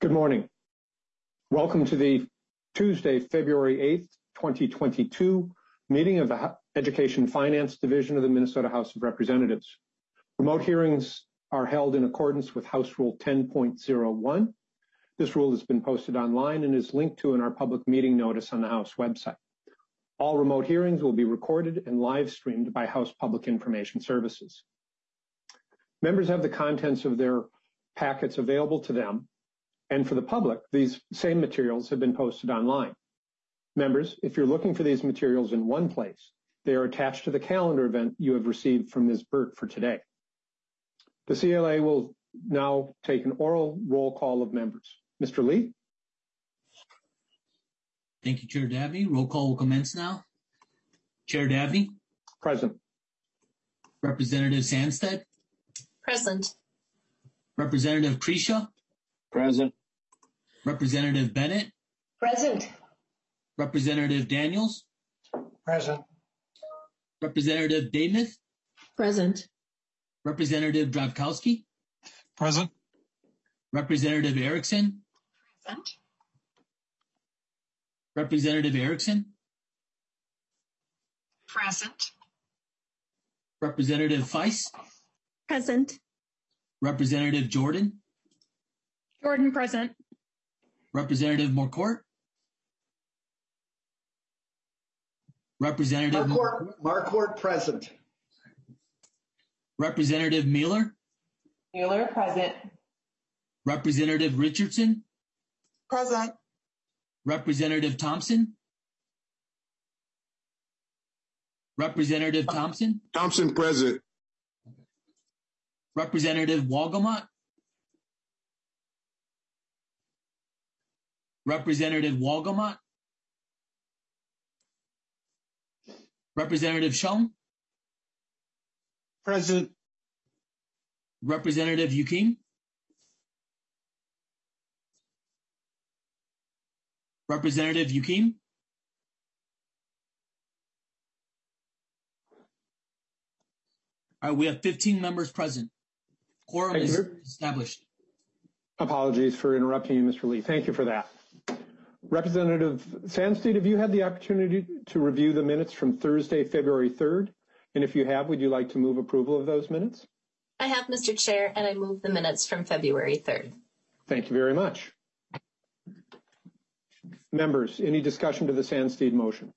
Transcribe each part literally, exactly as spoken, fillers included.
Good morning. Welcome to the Tuesday, February eighth, twenty twenty-two meeting of the Education Finance Division of the Minnesota House of Representatives. Remote hearings are held in accordance with House Rule ten point oh one. This rule has been posted online and is linked to in our public meeting notice on the House website. All remote hearings will be recorded and live streamed by House Public Information Services. Members have the contents of their packets available to them, and for the public, these same materials have been posted online. Members, if you're looking for these materials in one place, they are attached to the calendar event you have received from Miz Burt for today. The C L A will now take an oral roll call of members. Mister Lee? Thank you, Chair Dabney. Roll call will commence now. Chair Dabney? Present. Representative Sandstead? Present. Representative Krisha? Present. Representative Bennett? Present. Representative Daniels? Present. Representative Daymouth? Present. Representative Drabkowski? Present. Representative Erickson? Present. Representative Erickson? Present. Representative Feiss? Present. Representative Jordan? Jordan, present. Representative Morcourt? Representative Marquardt, Marquardt present. Representative Mueller? Mueller, present. Representative Richardson? Present. Representative Thompson? Representative Thompson? Thompson present. Representative Walgamot? Representative Walgamot? Representative Schoen? Present. Representative Yukim? Representative Yukim? All right, we have fifteen members present. Quorum is established. Apologies for interrupting you, Mister Lee. Thank you for that. Representative Sandstead, have you had the opportunity to review the minutes from Thursday, February third? And if you have, would you like to move approval of those minutes? I have, Mister Chair, and I move the minutes from February third. Thank you very much. Members, any discussion to the Sandstead motion?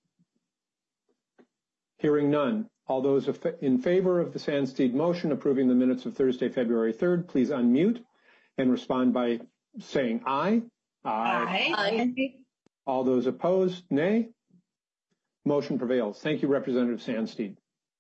Hearing none. All those in favor of the Sandstead motion approving the minutes of Thursday, February third, please unmute and respond by saying aye. Aye. Aye. All those opposed, nay. Motion prevails. Thank you, Representative Sandstead.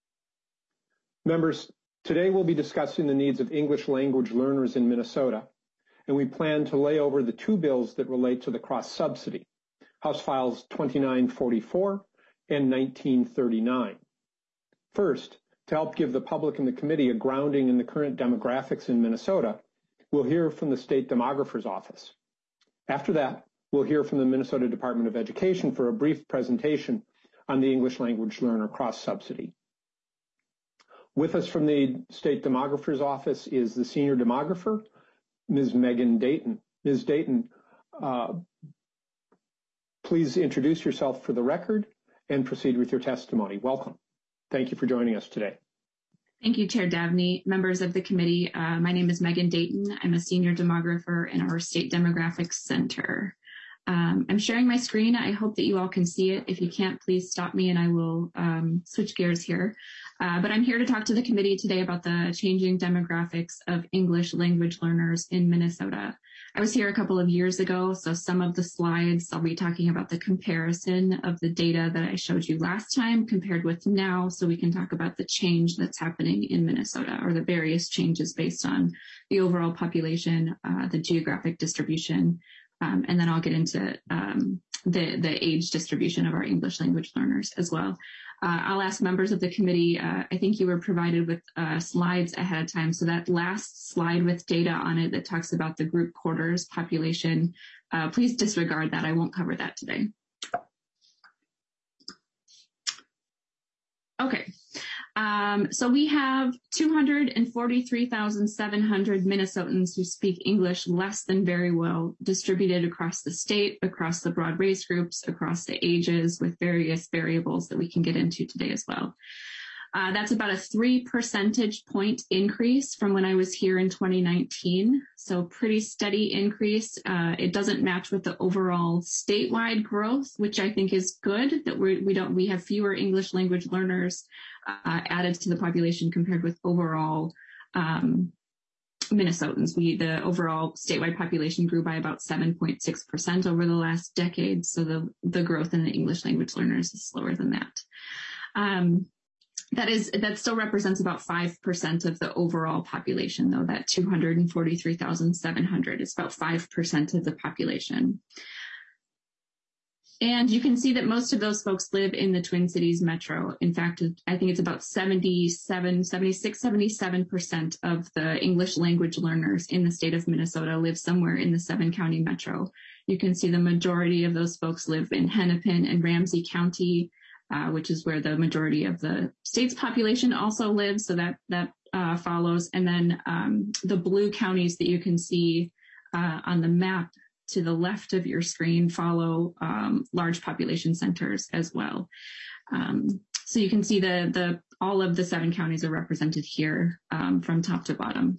Members, today we'll be discussing the needs of English language learners in Minnesota, and we plan to lay over the two bills that relate to the cross-subsidy, House Files twenty-nine forty-four and nineteen thirty-nine. First, to help give the public and the committee a grounding in the current demographics in Minnesota, we'll hear from the State Demographer's Office. After that, we'll hear from the Minnesota Department of Education for a brief presentation on the English language learner cross-subsidy. With us from the State Demographer's Office is the Senior Demographer, Miz Megan Dayton. Miz Dayton, uh, please introduce yourself for the record and proceed with your testimony. Welcome. Thank you for joining us today. Thank you, Chair Dabney. Members of the committee, uh, my name is Megan Dayton. I'm a senior demographer in our State Demographics Center. Um, I'm sharing my screen. I hope that you all can see it. If you can't, please stop me and I will um, switch gears here. Uh, but I'm here to talk to the committee today about the changing demographics of English language learners in Minnesota. I was here a couple of years ago, so some of the slides, I'll be talking about the comparison of the data that I showed you last time compared with now, so we can talk about the change that's happening in Minnesota, or the various changes based on the overall population, uh, the geographic distribution, um, and then I'll get into um, the, the age distribution of our English language learners as well. Uh, I'll ask members of the committee, uh, I think you were provided with uh, slides ahead of time. So that last slide with data on it that talks about the group quarters population, uh, please disregard that. I won't cover that today. Okay. Um, so we have two hundred forty-three thousand seven hundred Minnesotans who speak English less than very well, distributed across the state, across the broad race groups, across the ages, with various variables that we can get into today as well. Uh, that's about a three percentage point increase from when I was here in twenty nineteen. So pretty steady increase. Uh, it doesn't match with the overall statewide growth, which I think is good that we we don't we have fewer English language learners uh, added to the population compared with overall um, Minnesotans. We the overall statewide population grew by about seven point six percent over the last decade. So the the growth in the English language learners is slower than that. Um, That is, that still represents about five percent of the overall population, though. That two hundred forty-three thousand seven hundred is about five percent of the population. And you can see that most of those folks live in the Twin Cities metro. In fact, I think it's about seventy-seven, seventy-six, seventy-seven percent of the English language learners in the state of Minnesota live somewhere in the seven county metro. You can see the majority of those folks live in Hennepin and Ramsey County, Uh, which is where the majority of the state's population also lives. So that that uh, follows. And then um, the blue counties that you can see uh, on the map to the left of your screen follow um, large population centers as well. Um, so you can see the the all of the seven counties are represented here um, from top to bottom.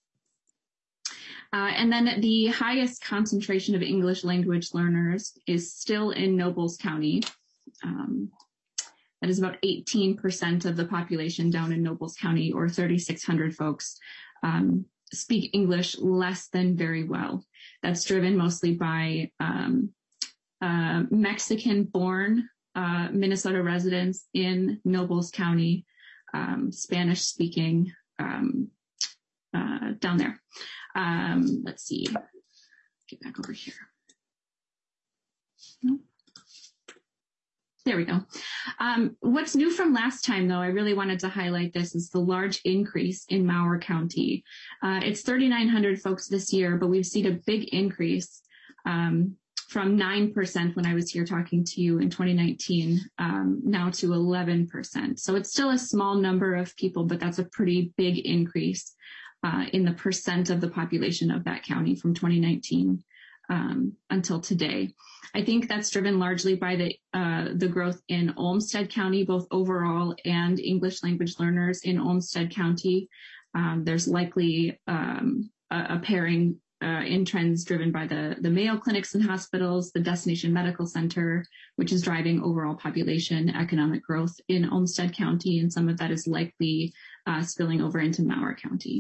Uh, and then the highest concentration of English language learners is still in Nobles County. Um, That is about eighteen percent of the population down in Nobles County, or thirty-six hundred folks, um, speak English less than very well. That's driven mostly by um, uh, Mexican-born uh, Minnesota residents in Nobles County, um, Spanish-speaking um, uh, down there. Um, let's see. Get back over here. Nope. There we go. Um, what's new from last time, though, I really wanted to highlight this, is the large increase in Mower County. Uh, it's thirty-nine hundred folks this year, but we've seen a big increase um, from nine percent when I was here talking to you in twenty nineteen, um, now to eleven percent. So it's still a small number of people, but that's a pretty big increase uh, in the percent of the population of that county from twenty nineteen um, until today. I think that's driven largely by the uh, the growth in Olmsted County, both overall and English language learners in Olmsted County. Um, there's likely um, a, a pairing uh, in trends driven by the, the Mayo Clinics and hospitals, the Destination Medical Center, which is driving overall population economic growth in Olmsted County, and some of that is likely uh, spilling over into Mower County.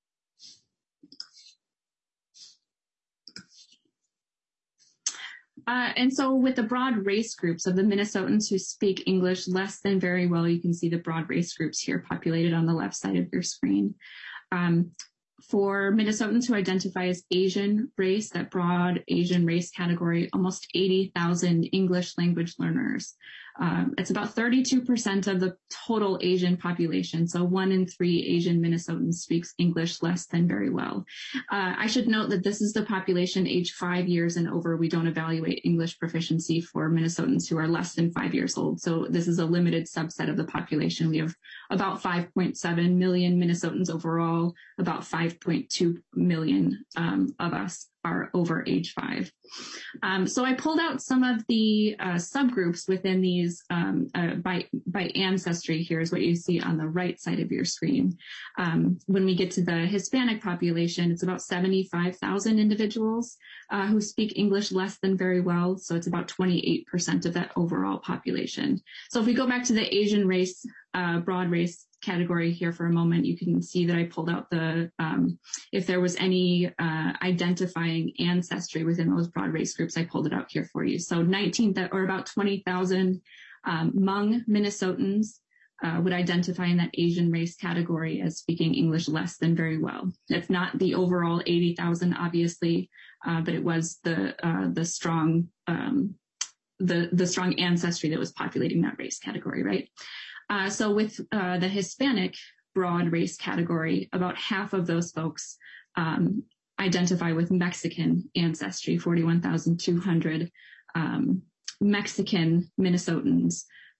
Uh, and so with the broad race groups of the Minnesotans who speak English less than very well, you can see the broad race groups here populated on the left side of your screen. Um, for Minnesotans who identify as Asian race, that broad Asian race category, almost eighty thousand English language learners. Um, it's about thirty-two percent of the total Asian population. So one in three Asian Minnesotans speaks English less than very well. Uh, I should note that this is the population age five years and over. We don't evaluate English proficiency for Minnesotans who are less than five years old. So this is a limited subset of the population. We have about five point seven million Minnesotans overall. About five point two million um, of us are over age five. Um, so I pulled out some of the uh, subgroups within these um, uh, by by ancestry. Here's what you see on the right side of your screen. Um, when we get to the Hispanic population, it's about seventy-five thousand individuals uh, who speak English less than very well. So it's about twenty-eight percent of that overall population. So if we go back to the Asian race, uh, broad race category here for a moment, you can see that I pulled out the, um, if there was any uh, identifying ancestry within those broad race groups, I pulled it out here for you. So nineteen, or about twenty thousand um, Hmong Minnesotans uh, would identify in that Asian race category as speaking English less than very well. It's not the overall eighty thousand, obviously, uh, but it was the uh, the strong um, the the strong ancestry that was populating that race category, right? Uh, so with uh, the Hispanic broad race category, about half of those folks um, identify with Mexican ancestry, forty-one thousand two hundred um, Mexican Minnesotans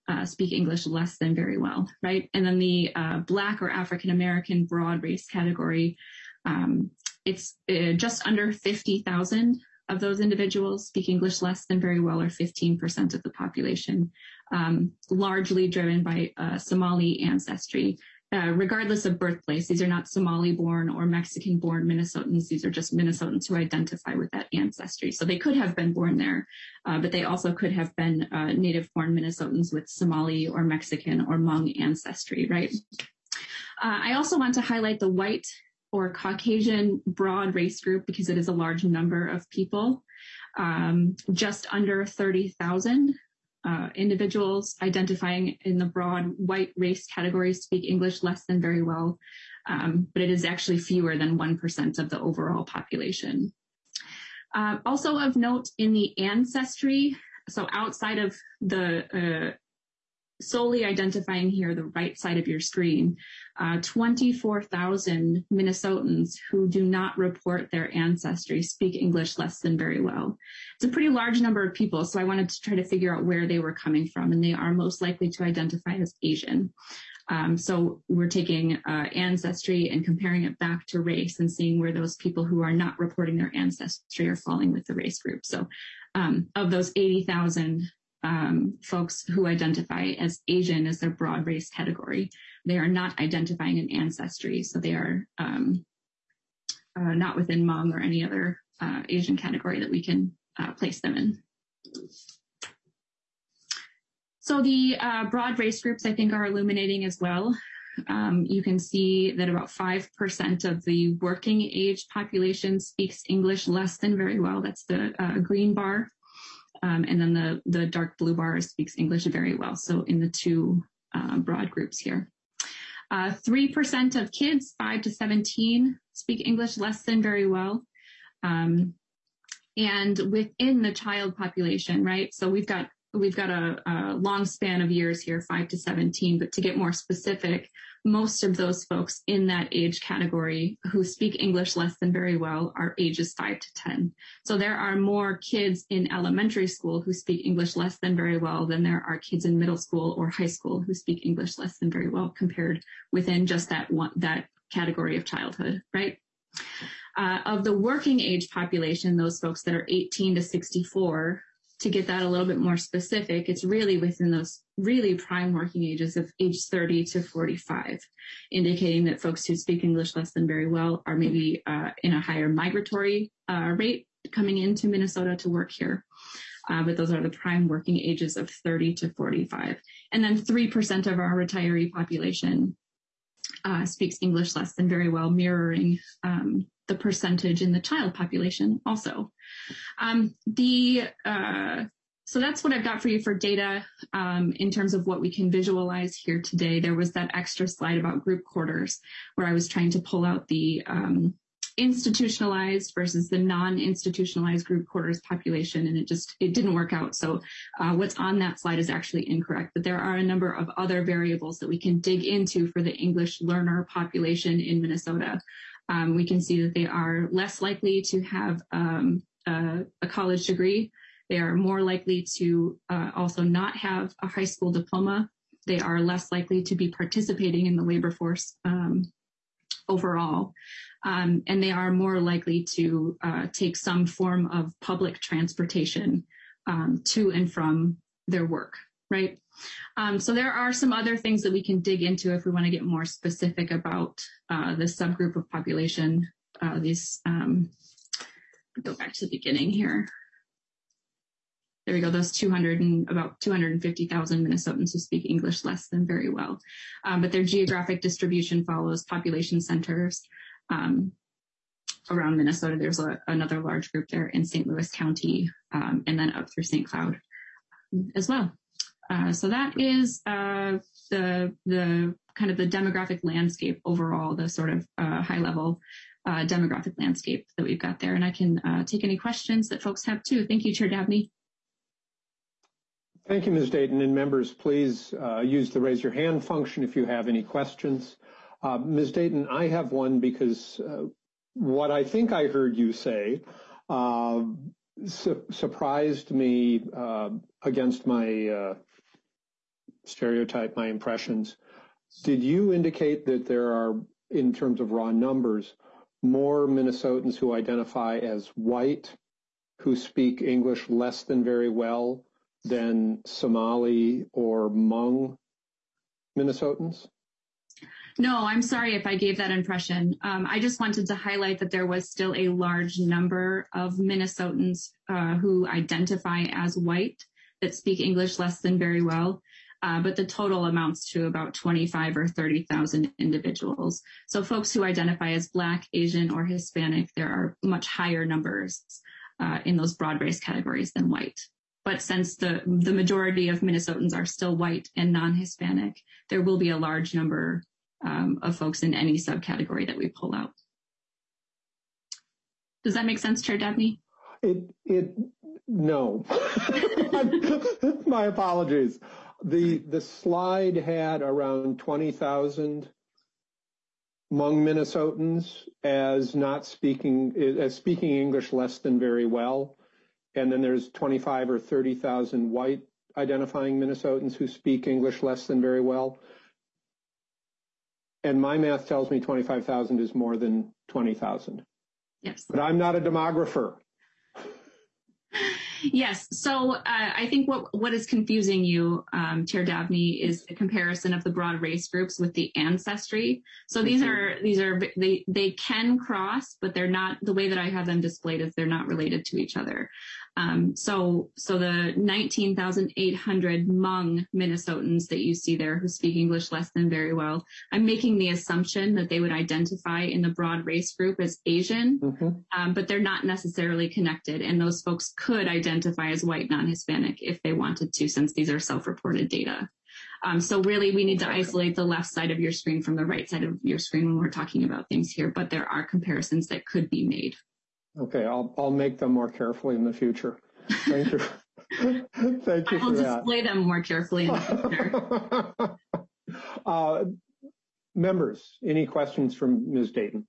uh, speak English less than very well, right? And then the uh, Black or African American broad race category, um, it's uh, just under fifty thousand of those individuals speak English less than very well, or fifteen percent of the population, um, largely driven by uh, Somali ancestry. Uh, regardless of birthplace, these are not Somali-born or Mexican-born Minnesotans. These are just Minnesotans who identify with that ancestry. So they could have been born there, uh, but they also could have been uh, native-born Minnesotans with Somali or Mexican or Hmong ancestry, right? Uh, I also want to highlight the white or Caucasian broad race group because it is a large number of people, um, just under thirty thousand. Uh, individuals identifying in the broad white race categories speak English less than very well, um, but it is actually fewer than one percent of the overall population. Uh, also of note in the ancestry, so outside of the uh, solely identifying here the right side of your screen, uh, twenty-four thousand Minnesotans who do not report their ancestry speak English less than very well. It's a pretty large number of people, so I wanted to try to figure out where they were coming from, and they are most likely to identify as Asian. Um, so we're taking uh, ancestry and comparing it back to race and seeing where those people who are not reporting their ancestry are falling with the race group. So um, of those eighty thousand Um, folks who identify as Asian as their broad race category, they are not identifying an ancestry, so they are um, uh, not within Hmong or any other uh, Asian category that we can uh, place them in. So the uh, broad race groups, I think, are illuminating as well. Um, you can see that about five percent of the working age population speaks English less than very well. That's the uh, green bar. Um, and then the, the dark blue bar speaks English very well. So in the two uh, broad groups here. Uh, three percent of kids, five to seventeen, speak English less than very well. Um, and within the child population, right? So we've got we've got a, a long span of years here, five to seventeen, but to get more specific, most of those folks in that age category who speak English less than very well are ages five to ten. So there are more kids in elementary school who speak English less than very well than there are kids in middle school or high school who speak English less than very well compared within just that one, that category of childhood, right? Uh, of the working age population, those folks that are eighteen to sixty-four, to get that a little bit more specific, it's really within those really prime working ages of age thirty to forty-five, indicating that folks who speak English less than very well are maybe uh, in a higher migratory uh, rate coming into Minnesota to work here. Uh, but those are the prime working ages of thirty to forty-five. And then three percent of our retiree population uh, speaks English less than very well, mirroring um, the percentage in the child population also. Um, the uh, so that's what I've got for you for data um, in terms of what we can visualize here today. There was that extra slide about group quarters where I was trying to pull out the um, institutionalized versus the non-institutionalized group quarters population, and it just it didn't work out. So uh, what's on that slide is actually incorrect, but there are a number of other variables that we can dig into for the English learner population in Minnesota. Um, we can see that they are less likely to have um, a, a college degree. They are more likely to uh, also not have a high school diploma. They are less likely to be participating in the labor force um, overall. Um, and they are more likely to uh, take some form of public transportation um, to and from their work, right? Um, so there are some other things that we can dig into if we want to get more specific about uh, the subgroup of population. Uh, these, um, go back to the beginning here. There we go, those two hundred and about two hundred fifty thousand Minnesotans who speak English less than very well. Um, but their geographic distribution follows population centers. Um, around Minnesota, there's a, another large group there in Saint Louis County, um, and then up through Saint Cloud as well. Uh, so that is uh, the the kind of the demographic landscape overall, the sort of uh, high level uh, demographic landscape that we've got there. And I can uh, take any questions that folks have too. Thank you, Chair Dabney. Thank you, Miz Dayton. And members, please uh, use the raise your hand function if you have any questions. Uh, Miz Dayton, I have one because uh, what I think I heard you say uh, su surprised me uh, against my uh, stereotype my impressions. Did you indicate that there are, in terms of raw numbers, more Minnesotans who identify as white, who speak English less than very well, than Somali or Hmong Minnesotans? No, I'm sorry if I gave that impression. Um, I just wanted to highlight that there was still a large number of Minnesotans uh, who identify as white that speak English less than very well. Uh, but the total amounts to about twenty-five or thirty thousand individuals. So folks who identify as Black, Asian, or Hispanic, there are much higher numbers uh, in those broad race categories than white. But since the, the majority of Minnesotans are still white and non-Hispanic, there will be a large number um, of folks in any subcategory that we pull out. Does that make sense, Chair Dabney? It, it, no. My apologies. The the slide had around twenty thousand Hmong Minnesotans as not speaking as speaking English less than very well, and then there's twenty-five or thirty thousand white identifying Minnesotans who speak English less than very well. And my math tells me twenty-five thousand is more than twenty thousand. Yes. But I'm not a demographer. Yes. So uh, I think what what is confusing you, um, Chair Dabney, is the comparison of the broad race groups with the ancestry. So these mm-hmm. are these are they they can cross, but they're not. The way that I have them displayed is they're not related to each other. Um, so so the nineteen thousand eight hundred Hmong Minnesotans that you see there who speak English less than very well, I'm making the assumption that they would identify in the broad race group as Asian, mm-hmm. um, but they're not necessarily connected. And those folks could identify as white, non-Hispanic if they wanted to, since these are self-reported data. Um, so really, we need to isolate the left side of your screen from the right side of your screen when we're talking about things here, but there are comparisons that could be made. Okay, I'll I'll make them more carefully in the future. Thank you. Thank you I will for that. display them more carefully in the future. uh, members, any questions from Miz Dayton?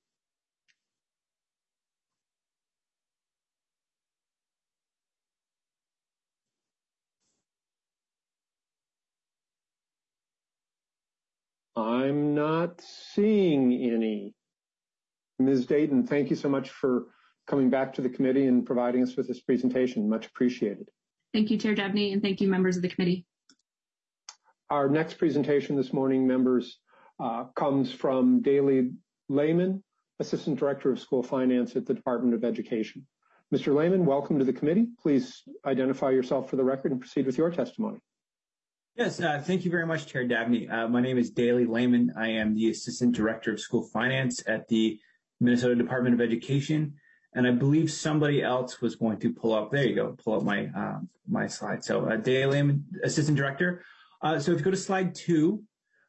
I'm not seeing any. Miz Dayton, thank you so much for coming back to the committee and providing us with this presentation. Much appreciated. Thank you, Chair Dabney, and thank you, members of the committee. Our next presentation this morning, members, uh, comes from Daley Lehman, Assistant Director of School Finance at the Department of Education. Mister Lehman, welcome to the committee. Please identify yourself for the record and proceed with your testimony. Yes, uh, thank you very much, Chair Dabney. Uh, my name is Daley Lehman. I am the Assistant Director of School Finance at the Minnesota Department of Education. And I believe somebody else was going to pull up, there you go, pull up my uh, my slide. So uh, Daley Lehman, Assistant Director. Uh, so if you go to slide two,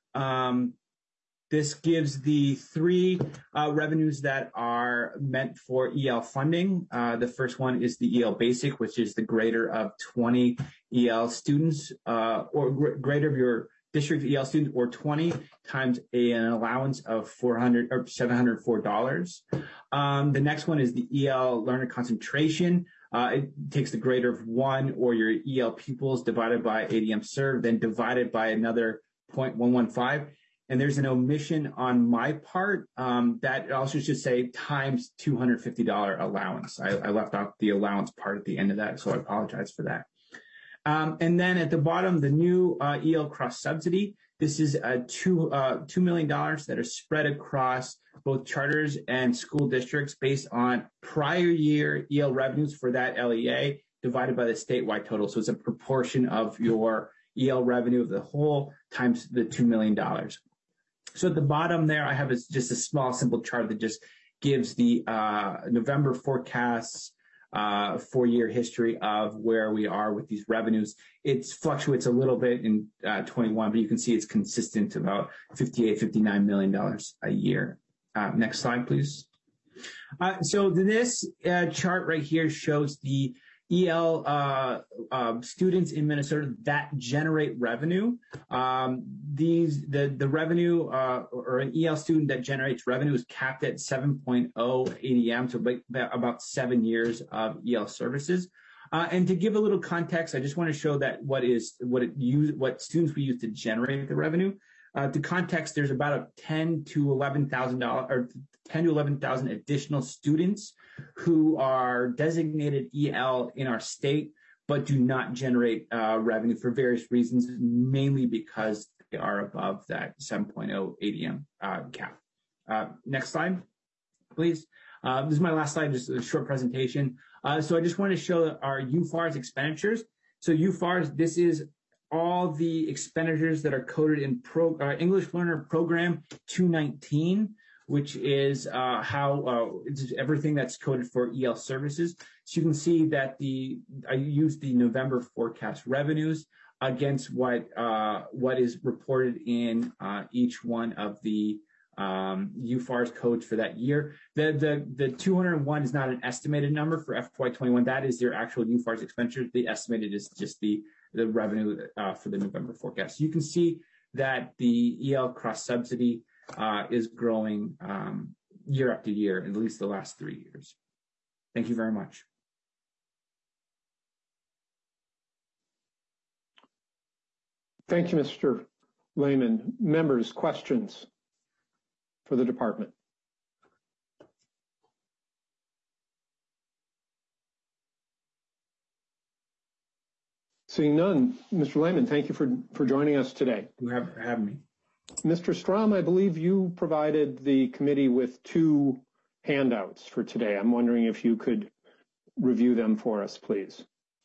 um, this gives the three uh, revenues that are meant for E L funding. Uh, the first one is the E L Basic, which is the greater of twenty E L students uh, or gr- greater of your district E L students, or twenty times a, an allowance of four hundred or seven hundred four dollars. Um, the next one is the E L learner concentration. Uh, it takes the greater of one or your E L pupils divided by A D M served, then divided by another zero point one one five. And there's an omission on my part um, that also should say times two hundred fifty dollars allowance. I, I left out the allowance part at the end of that, so I apologize for that. Um, and then at the bottom, the new uh, E L cross subsidy. This is uh, two, uh, two million dollars that are spread across both charters and school districts based on prior year E L revenues for that L E A divided by the statewide total. So it's a proportion of your E L revenue of the whole times the two million dollars. So at the bottom there, I have just a small, simple chart that just gives the uh, November forecasts, uh, four-year history of where we are with these revenues. It fluctuates a little bit in uh, twenty-one, but you can see it's consistent about fifty-eight, fifty-nine million dollars a year. Uh, next slide, please. Uh, so this uh, chart right here shows the E L uh, uh, students in Minnesota that generate revenue. Um, these the the revenue uh, or an E L student that generates revenue is capped at seven point oh A D M, so about seven years of E L services. Uh, and to give a little context, I just want to show that what is what it use what students we use to generate the revenue. Uh, to context, there's about a ten to eleven thousand dollars or ten to eleven thousand additional students who are designated E L in our state, but do not generate uh, revenue for various reasons, mainly because they are above that seven point oh A D M uh, cap. Uh, next slide, please. Uh, this is my last slide, just a short presentation. Uh, so I just want to show our U F A R's expenditures. So U F A R's, this is all the expenditures that are coded in pro, uh, English Learner Program two nineteen, which is uh, how uh, it's everything that's coded for E L services. So you can see that the I used the November forecast revenues against what uh, what is reported in uh, each one of the um, U F A R's codes for that year. The the the two hundred one is not an estimated number for F Y twenty-one. That is their actual U F A R's expenditures. The estimated is just the the revenue uh, for the November forecast. You can see that the E L cross subsidy uh, is growing um, year after year, at least the last three years. Thank you very much. Thank you, Mister Lehman. Members, questions for the department? Seeing none, Mister Lehman, thank you for, for joining us today. You have for having me. Mister Strom, I believe you provided the committee with two handouts for today. I'm wondering if you could review them for us, please.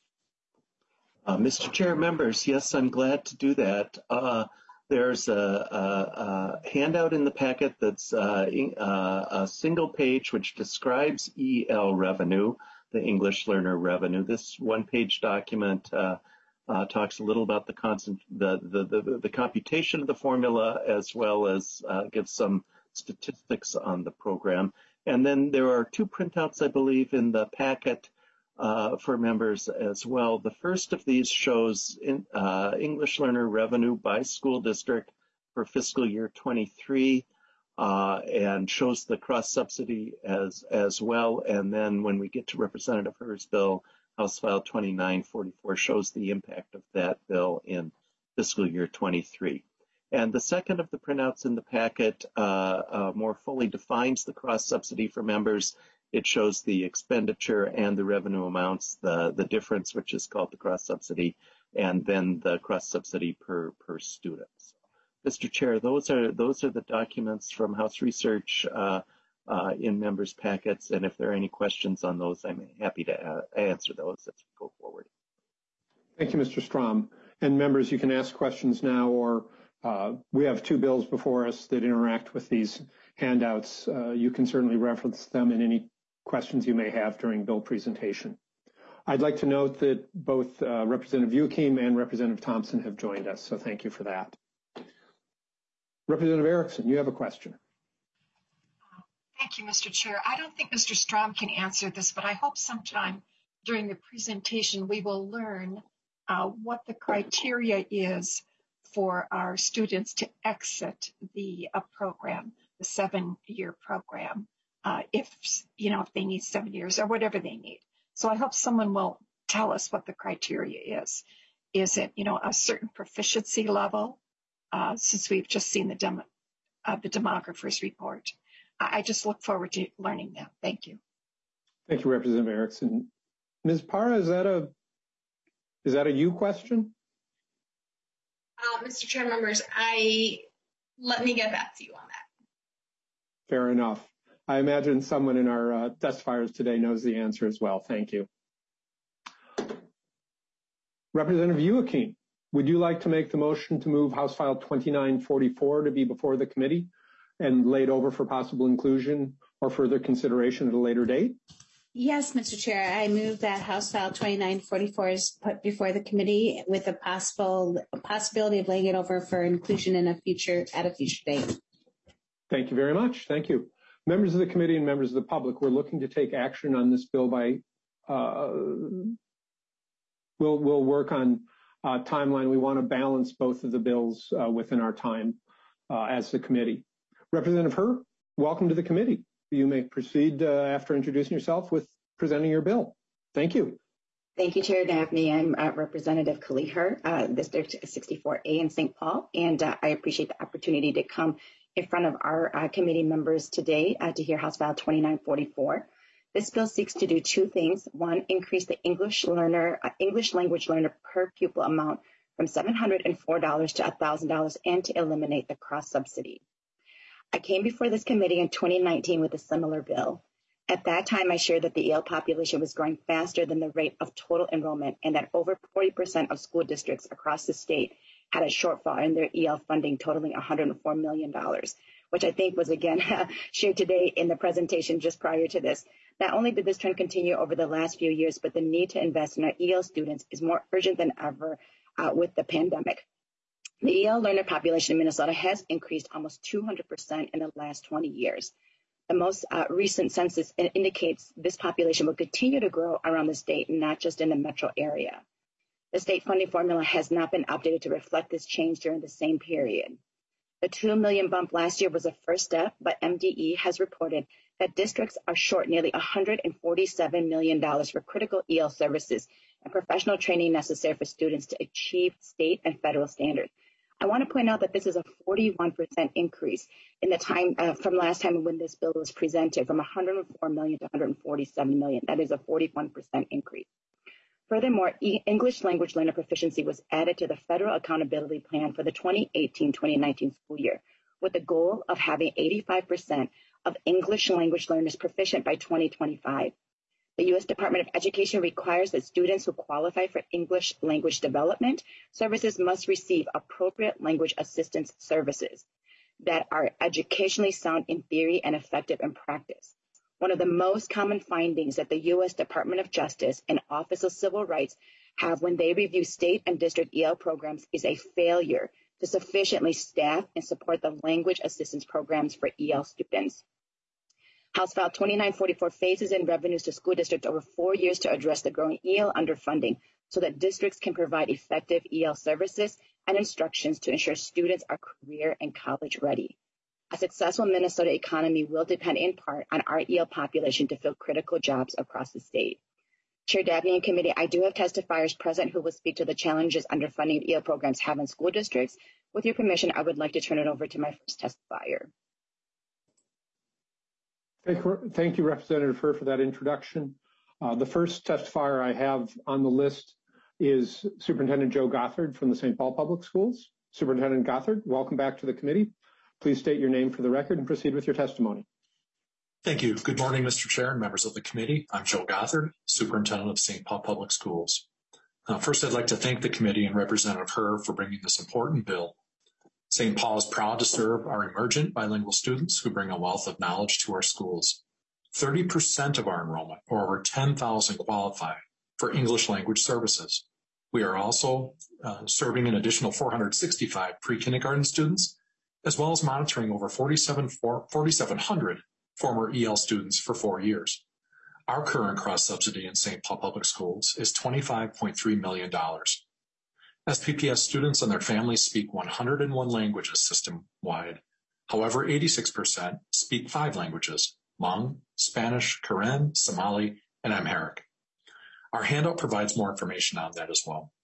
Uh, Mister Chair, members, yes, I'm glad to do that. Uh, there's a, a, a handout in the packet that's uh, in, uh, a single page which describes E L revenue, the English learner revenue. This one-page document uh, uh, talks a little about the, constant, the, the, the, the computation of the formula, as well as uh, gives some statistics on the program. And then there are two printouts, I believe, in the packet uh, for members as well. The first of these shows in, uh, English learner revenue by school district for fiscal year twenty-three. Uh, and shows the cross subsidy as as well. And then when we get to Representative Herr's bill, House File twenty-nine forty-four shows the impact of that bill in fiscal year twenty-three. And the second of the printouts in the packet uh, uh, more fully defines the cross subsidy for members. It shows the expenditure and the revenue amounts, the the difference, which is called the cross subsidy, and then the cross subsidy per per student. Mister Chair, those are those are the documents from House Research uh, uh, in members' packets, and if there are any questions on those, I'm happy to uh, answer those as we go forward. Thank you, Mister Strom. And members, you can ask questions now, or uh, we have two bills before us that interact with these handouts. Uh, you can certainly reference them in any questions you may have during bill presentation. I'd like to note that both uh, Representative Youakim and Representative Thompson have joined us, so thank you for that. Representative Erickson, you have a question. Thank you, Mister Chair. I don't think Mister Strom can answer this, but I hope sometime during the presentation we will learn uh, what the criteria is for our students to exit the uh, program, the seven-year program, uh, if you know if they need seven years or whatever they need. So I hope someone will tell us what the criteria is. Is it you know a certain proficiency level? Uh, since we've just seen the, demo, uh, the demographer's report. I, I just look forward to learning that. Thank you. Thank you, Representative Erickson. Miz Para, is that a is that a you question? Uh, Mister Chair, members, I let me get back to you on that. Fair enough. I imagine someone in our uh, testifiers today knows the answer as well. Thank you. Representative Youakim, would you like to make the motion to move House File twenty-nine forty-four to be before the committee and laid over for possible inclusion or further consideration at a later date? Yes, Mister Chair. I move that House File twenty-nine forty-four is put before the committee with a possible a possibility of laying it over for inclusion in a future at a future date. Thank you very much. Thank you. Members of the committee and members of the public, we're looking to take action on this bill by uh, we'll we'll work on Uh, timeline. We want to balance both of the bills uh, within our time uh, as the committee. Representative Herr, welcome to the committee. You may proceed uh, after introducing yourself with presenting your bill. Thank you. Thank you, Chair Daphne. I'm uh, Representative Kaliher, uh, District sixty-four A in Saint Paul, and uh, I appreciate the opportunity to come in front of our uh, committee members today uh, to hear House File twenty-nine forty-four. This bill seeks to do two things. One, increase the English learner, uh, English language learner per pupil amount from seven hundred four dollars to one thousand dollars, and to eliminate the cross subsidy. I came before this committee in twenty nineteen with a similar bill. At that time, I shared that the E L population was growing faster than the rate of total enrollment, and that over forty percent of school districts across the state had a shortfall in their E L funding totaling one hundred four million dollars, which I think was again shared today in the presentation just prior to this. Not only did this trend continue over the last few years, but the need to invest in our E L students is more urgent than ever uh, with the pandemic. The E L learner population in Minnesota has increased almost two hundred percent in the last twenty years. The most uh, recent census indicates this population will continue to grow around the state, not just in the metro area. The state funding formula has not been updated to reflect this change during the same period. The two million bump last year was a first step, but M D E has reported that districts are short nearly one hundred forty-seven million dollars for critical E L services and professional training necessary for students to achieve state and federal standards. I want to point out that this is a forty-one percent increase in the time uh, from last time when this bill was presented, from one hundred four million to one hundred forty-seven million. That is a forty-one percent increase. Furthermore, e- English language learner proficiency was added to the Federal Accountability Plan for the twenty eighteen twenty nineteen school year, with the goal of having eighty-five percent of English language learners proficient by twenty twenty-five. The U S Department of Education requires that students who qualify for English language development services must receive appropriate language assistance services that are educationally sound in theory and effective in practice. One of the most common findings that the U S Department of Justice and Office of Civil Rights have when they review state and district E L programs is a failure to sufficiently staff and support the language assistance programs for E L students. House File twenty-nine forty-four phases in revenues to school districts over four years to address the growing E L underfunding so that districts can provide effective E L services and instructions to ensure students are career and college ready. A successful Minnesota economy will depend in part on our E L population to fill critical jobs across the state. Chair Dabney and committee, I do have testifiers present who will speak to the challenges underfunding E L programs have in school districts. With your permission, I would like to turn it over to my first testifier. Thank you, thank you Representative Herr, for that introduction. Uh, the first testifier I have on the list is Superintendent Joe Gothard from the Saint Paul Public Schools. Superintendent Gothard, welcome back to the committee. Please state your name for the record and proceed with your testimony. Thank you. Good morning, Mister Chair and members of the committee. I'm Joe Gothard, Superintendent of Saint Paul Public Schools. Uh, first, I'd like to thank the committee and Representative Herr for bringing this important bill. Saint Paul is proud to serve our emergent bilingual students who bring a wealth of knowledge to our schools. thirty percent of our enrollment, or over ten thousand, qualify for English language services. We are also uh, serving an additional four hundred sixty-five pre-kindergarten students, as well as monitoring over forty-seven hundred former E L students for four years. Our current cross-subsidy in Saint Paul Public Schools is twenty-five point three million dollars. S P P S students and their families speak one hundred one languages system-wide. However, eighty-six percent speak five languages: Hmong, Spanish, Karen, Somali, and Amharic. Our handout provides more information on that as well.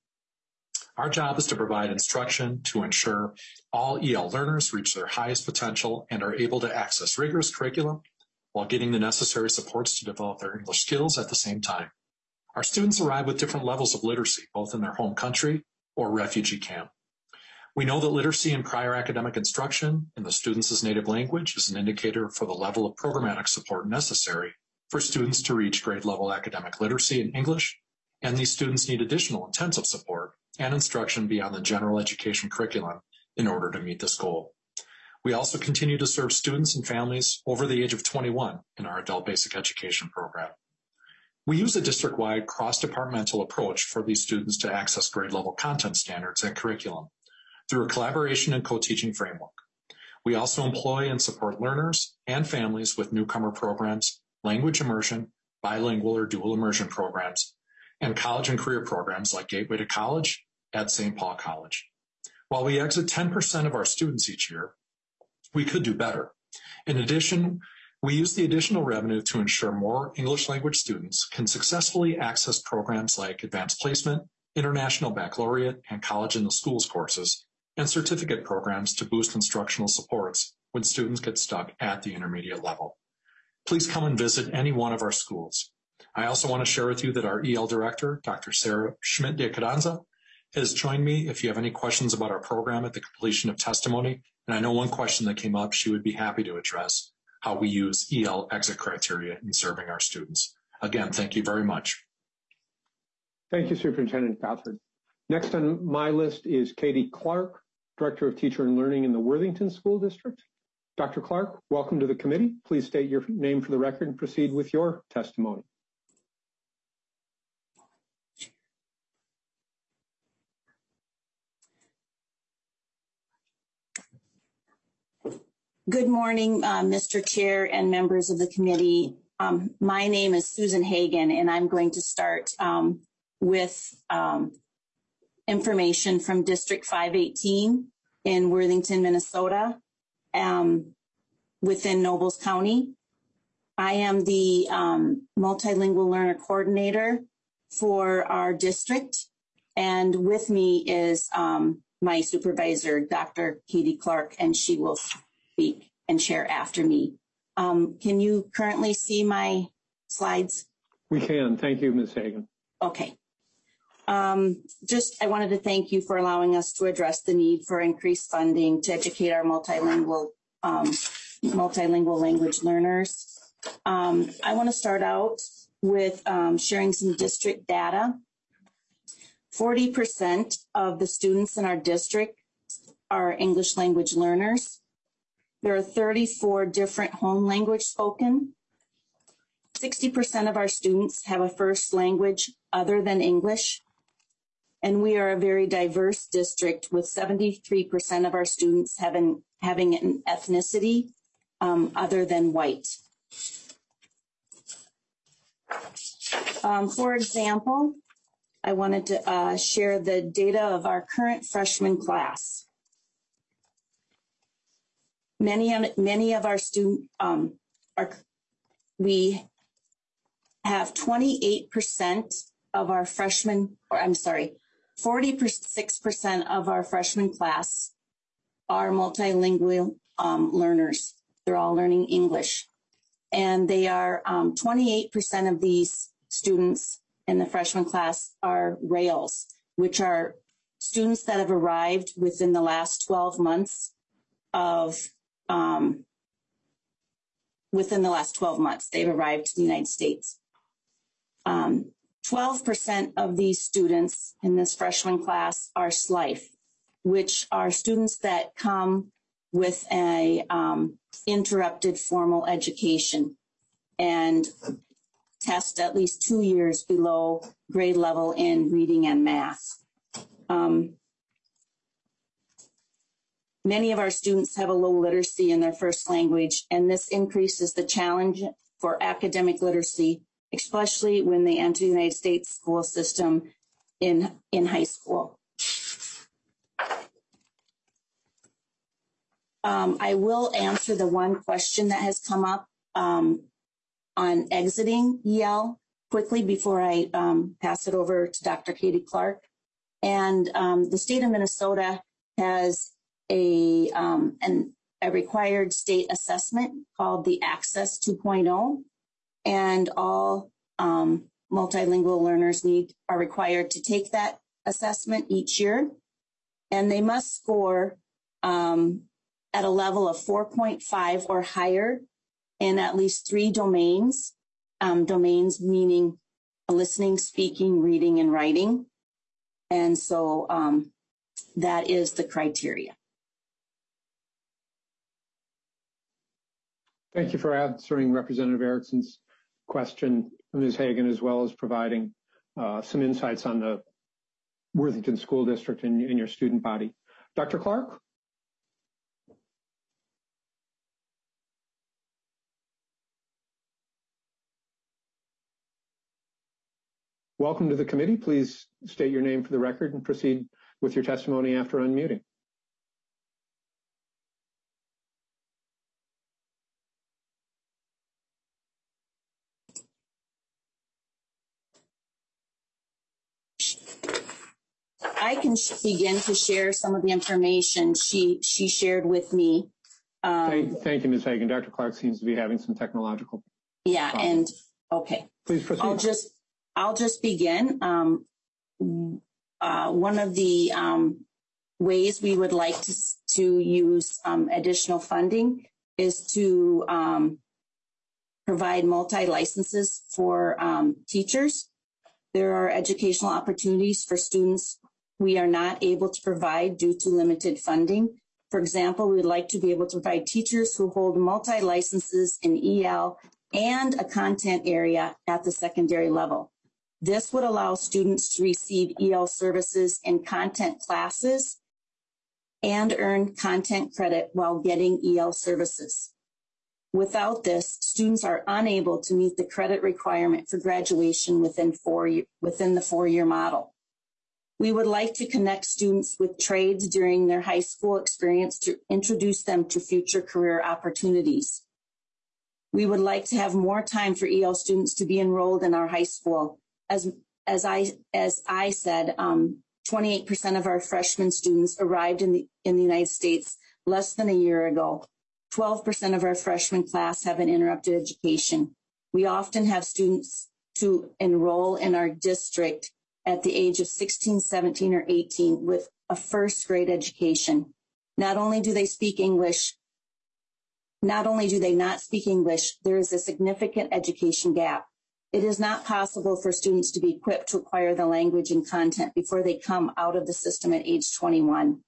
Our job is to provide instruction to ensure all E L learners reach their highest potential and are able to access rigorous curriculum while getting the necessary supports to develop their English skills at the same time. Our students arrive with different levels of literacy, both in their home country or refugee camp. We know that literacy in prior academic instruction in the students' native language is an indicator for the level of programmatic support necessary for students to reach grade level academic literacy in English, and these students need additional intensive support and instruction beyond the general education curriculum in order to meet this goal. We also continue to serve students and families over the age of twenty-one in our adult basic education program. We use a district-wide cross-departmental approach for these students to access grade-level content standards and curriculum through a collaboration and co-teaching framework. We also employ and support learners and families with newcomer programs, language immersion, bilingual or dual immersion programs, and college and career programs like Gateway to College at Saint Paul College. While we exit ten percent of our students each year, we could do better. In addition, We use the additional revenue to ensure more English language students can successfully access programs like advanced placement, international baccalaureate, and college in the schools courses, and certificate programs to boost instructional supports when students get stuck at the intermediate level. Please come and visit any one of our schools. I also want to share with you that our E L director, Doctor Sarah Schmidt de Carranza, has joined me if you have any questions about our program at the completion of testimony. And I know one question that came up she would be happy to address, how we use E L exit criteria in serving our students. Again, thank you very much. Thank you, Superintendent Gothard. Next on my list is Katie Clark, Director of Teacher and Learning in the Worthington School District. Doctor Clark, welcome to the committee. Please state your name for the record and proceed with your testimony. Good morning, uh, Mister Chair and members of the committee. Um, my name is Susan Hagan, and I'm going to start um, with um, information from District five eighteen in Worthington, Minnesota, um, within Nobles County. I am the um, multilingual learner coordinator for our district, and with me is um, my supervisor, Doctor Katie Clark, and she will speak and share after me. Um, can you currently see my slides? We can. Thank you, Miz Hagan. Okay. Um, just, I wanted to thank you for allowing us to address the need for increased funding to educate our multilingual, um, multilingual language learners. Um, I want to start out with um, sharing some district data. forty percent of the students in our district are English language learners. There are thirty-four different home language spoken. sixty percent of our students have a first language other than English. And we are a very diverse district with seventy-three percent of our students having, having an ethnicity um, other than white. Um, for example, I wanted to uh, share the data of our current freshman class. Many, many of our students, um, are, we have twenty-eight percent of our freshmen, or I'm sorry, forty-six percent of our freshman class are multilingual um, learners. They're all learning English. And they are, um, twenty-eight percent of these students in the freshman class are Rails, which are students that have arrived within the last twelve months of Um, within the last twelve months, they've arrived to the United States. Um, twelve percent of these students in this freshman class are S L I F E, which are students that come with a um, interrupted formal education and test at least two years below grade level in reading and math. Um, Many of our students have a low literacy in their first language, and this increases the challenge for academic literacy, especially when they enter the United States school system in, in high school. Um, I will answer the one question that has come up um, on exiting E L quickly before I um, pass it over to Doctor Katie Clark. And um, the state of Minnesota has A, um, an, a required state assessment called the Access two point oh, and all um, multilingual learners need are required to take that assessment each year, and they must score um, at a level of four point five or higher in at least three domains, um, domains meaning listening, speaking, reading, and writing, and so um, that is the criteria. Thank you for answering Representative Erickson's question, Miz Hagan, as well as providing uh, some insights on the Worthington School District and, and your student body. Doctor Clark? Welcome to the committee. Please state your name for the record and proceed with your testimony after unmuting. I can sh- begin to share some of the information she she shared with me. Um, thank, thank you, Miz Hagan. Doctor Clark seems to be having some technological Yeah, problems. and okay. Please proceed. I'll just I'll just begin. Um, uh, one of the um, ways we would like to to use um, additional funding is to um, provide multi-licenses for um, teachers. There are educational opportunities for students we are not able to provide due to limited funding. For example, we would like to be able to provide teachers who hold multi-licenses in E L and a content area at the secondary level. This would allow students to receive E L services in content classes and earn content credit while getting E L services. Without this, students are unable to meet the credit requirement for graduation within four within the four-year model. We would like to connect students with trades during their high school experience to introduce them to future career opportunities. We would like to have more time for E L students to be enrolled in our high school. As, as, I, as I said, um, twenty-eight percent of our freshman students arrived in the, in the United States less than a year ago. twelve percent of our freshman class have an interrupted education. We often have students to enroll in our district at the age of sixteen, seventeen, or eighteen with a first grade education. Not only do they speak English, not only do they not speak English, there is a significant education gap. It is not possible for students to be equipped to acquire the language and content before they come out of the system at age twenty-one.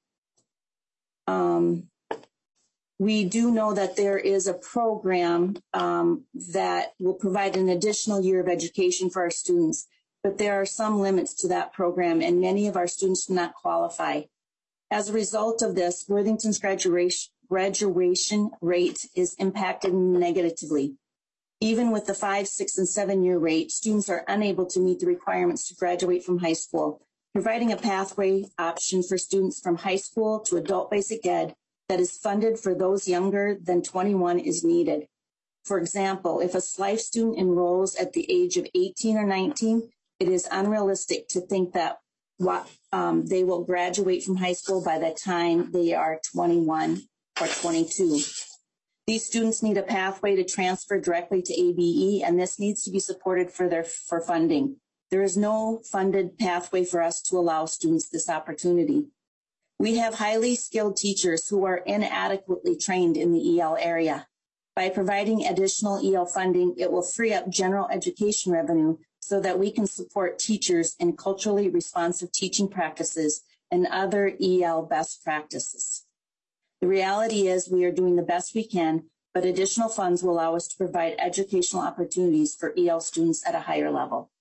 Um, we do know that there is a program um, that will provide an additional year of education for our students, but there are some limits to that program, and many of our students do not qualify. As a result of this, Worthington's graduation, graduation rate is impacted negatively. Even with the five, six, and seven-year rate, students are unable to meet the requirements to graduate from high school. Providing a pathway option for students from high school to adult basic ed that is funded for those younger than twenty-one is needed. For example, if a S L I F E student enrolls at the age of eighteen or nineteen, it is unrealistic to think that what, um, they will graduate from high school by the time they are twenty-one or twenty-two. These students need a pathway to transfer directly to A B E, and this needs to be supported for their for funding. There is no funded pathway for us to allow students this opportunity. We have highly skilled teachers who are inadequately trained in the E L area. By providing additional E L funding, it will free up general education revenue so that we can support teachers in culturally responsive teaching practices and other E L best practices. The reality is we are doing the best we can, but additional funds will allow us to provide educational opportunities for E L students at a higher level.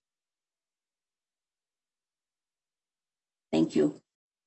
Thank you.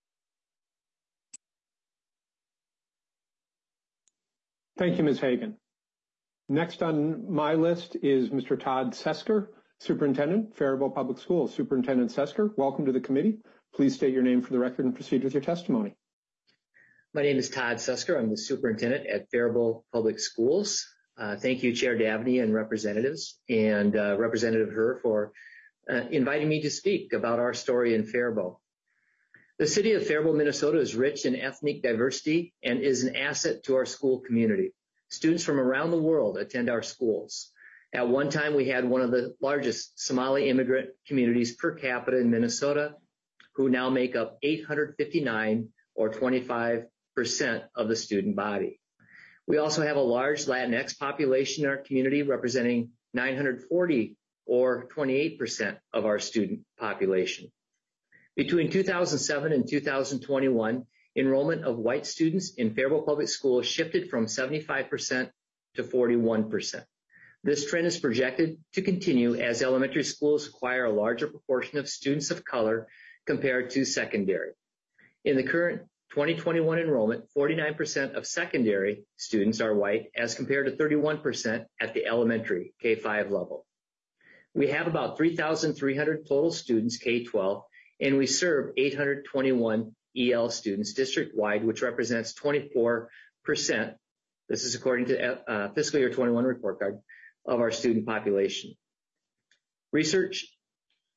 Thank you, Miz Hagan. Next on my list is Mister Todd Sesker, Superintendent, Faribault Public Schools. Superintendent Sesker, welcome to the committee. Please state your name for the record and proceed with your testimony. My name is Todd Sesker. I'm the superintendent at Faribault Public Schools. Uh, thank you, Chair Dabney and representatives, and uh, Representative Herr for uh, inviting me to speak about our story in Faribault. The city of Faribault, Minnesota is rich in ethnic diversity and is an asset to our school community. Students from around the world attend our schools. At one time, we had one of the largest Somali immigrant communities per capita in Minnesota, who now make up eight hundred fifty-nine or twenty-five percent of the student body. We also have a large Latinx population in our community, representing nine hundred forty or twenty-eight percent of our student population. Between two thousand seven and two thousand twenty-one, enrollment of white students in Faribault Public Schools shifted from seventy-five percent to forty-one percent. This trend is projected to continue as elementary schools acquire a larger proportion of students of color compared to secondary. In the current twenty twenty-one enrollment, forty-nine percent of secondary students are white as compared to thirty-one percent at the elementary K five level. We have about three thousand three hundred total students K twelve, and we serve eight hundred twenty-one E L students district-wide, which represents twenty-four percent. This is according to uh, fiscal year twenty-one report card of our student population. Research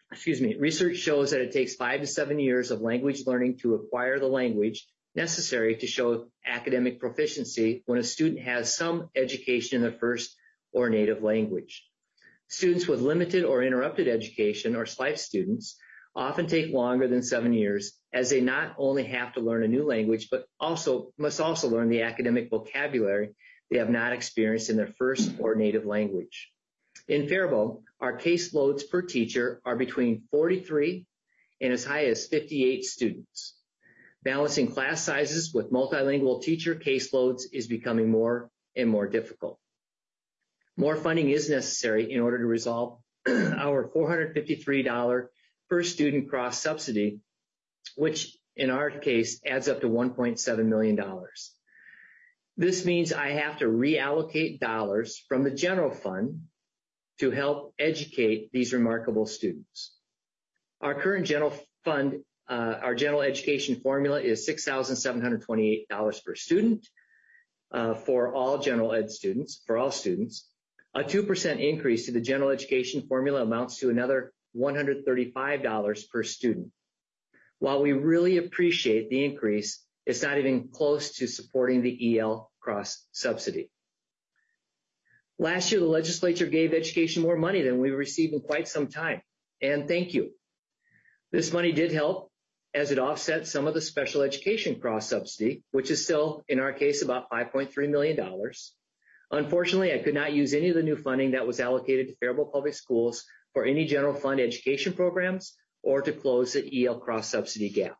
excuse me, research shows that it takes five to seven years of language learning to acquire the language necessary to show academic proficiency when a student has some education in their first or native language. Students with limited or interrupted education, or S L I F E students, often take longer than seven years, as they not only have to learn a new language, but also must also learn the academic vocabulary they have not experienced in their first or native language. In Faribault, our caseloads per teacher are between forty-three and as high as fifty-eight students. Balancing class sizes with multilingual teacher caseloads is becoming more and more difficult. More funding is necessary in order to resolve our four hundred fifty-three dollars per student cross subsidy, which in our case adds up to one point seven million dollars. This means I have to reallocate dollars from the general fund to help educate these remarkable students. Our current general fund, uh, our general education formula is six thousand seven hundred twenty-eight dollars per student uh, for all general ed students, for all students. A two percent increase to the general education formula amounts to another one hundred thirty-five dollars per student. While we really appreciate the increase, it's not even close to supporting the E L cross subsidy. Last year, the legislature gave education more money than we received in quite some time, and thank you. This money did help as it offset some of the special education cross subsidy, which is still, in our case, about five point three million dollars. Unfortunately, I could not use any of the new funding that was allocated to Faribault Public Schools for any general fund education programs or to close the E L cross subsidy gap.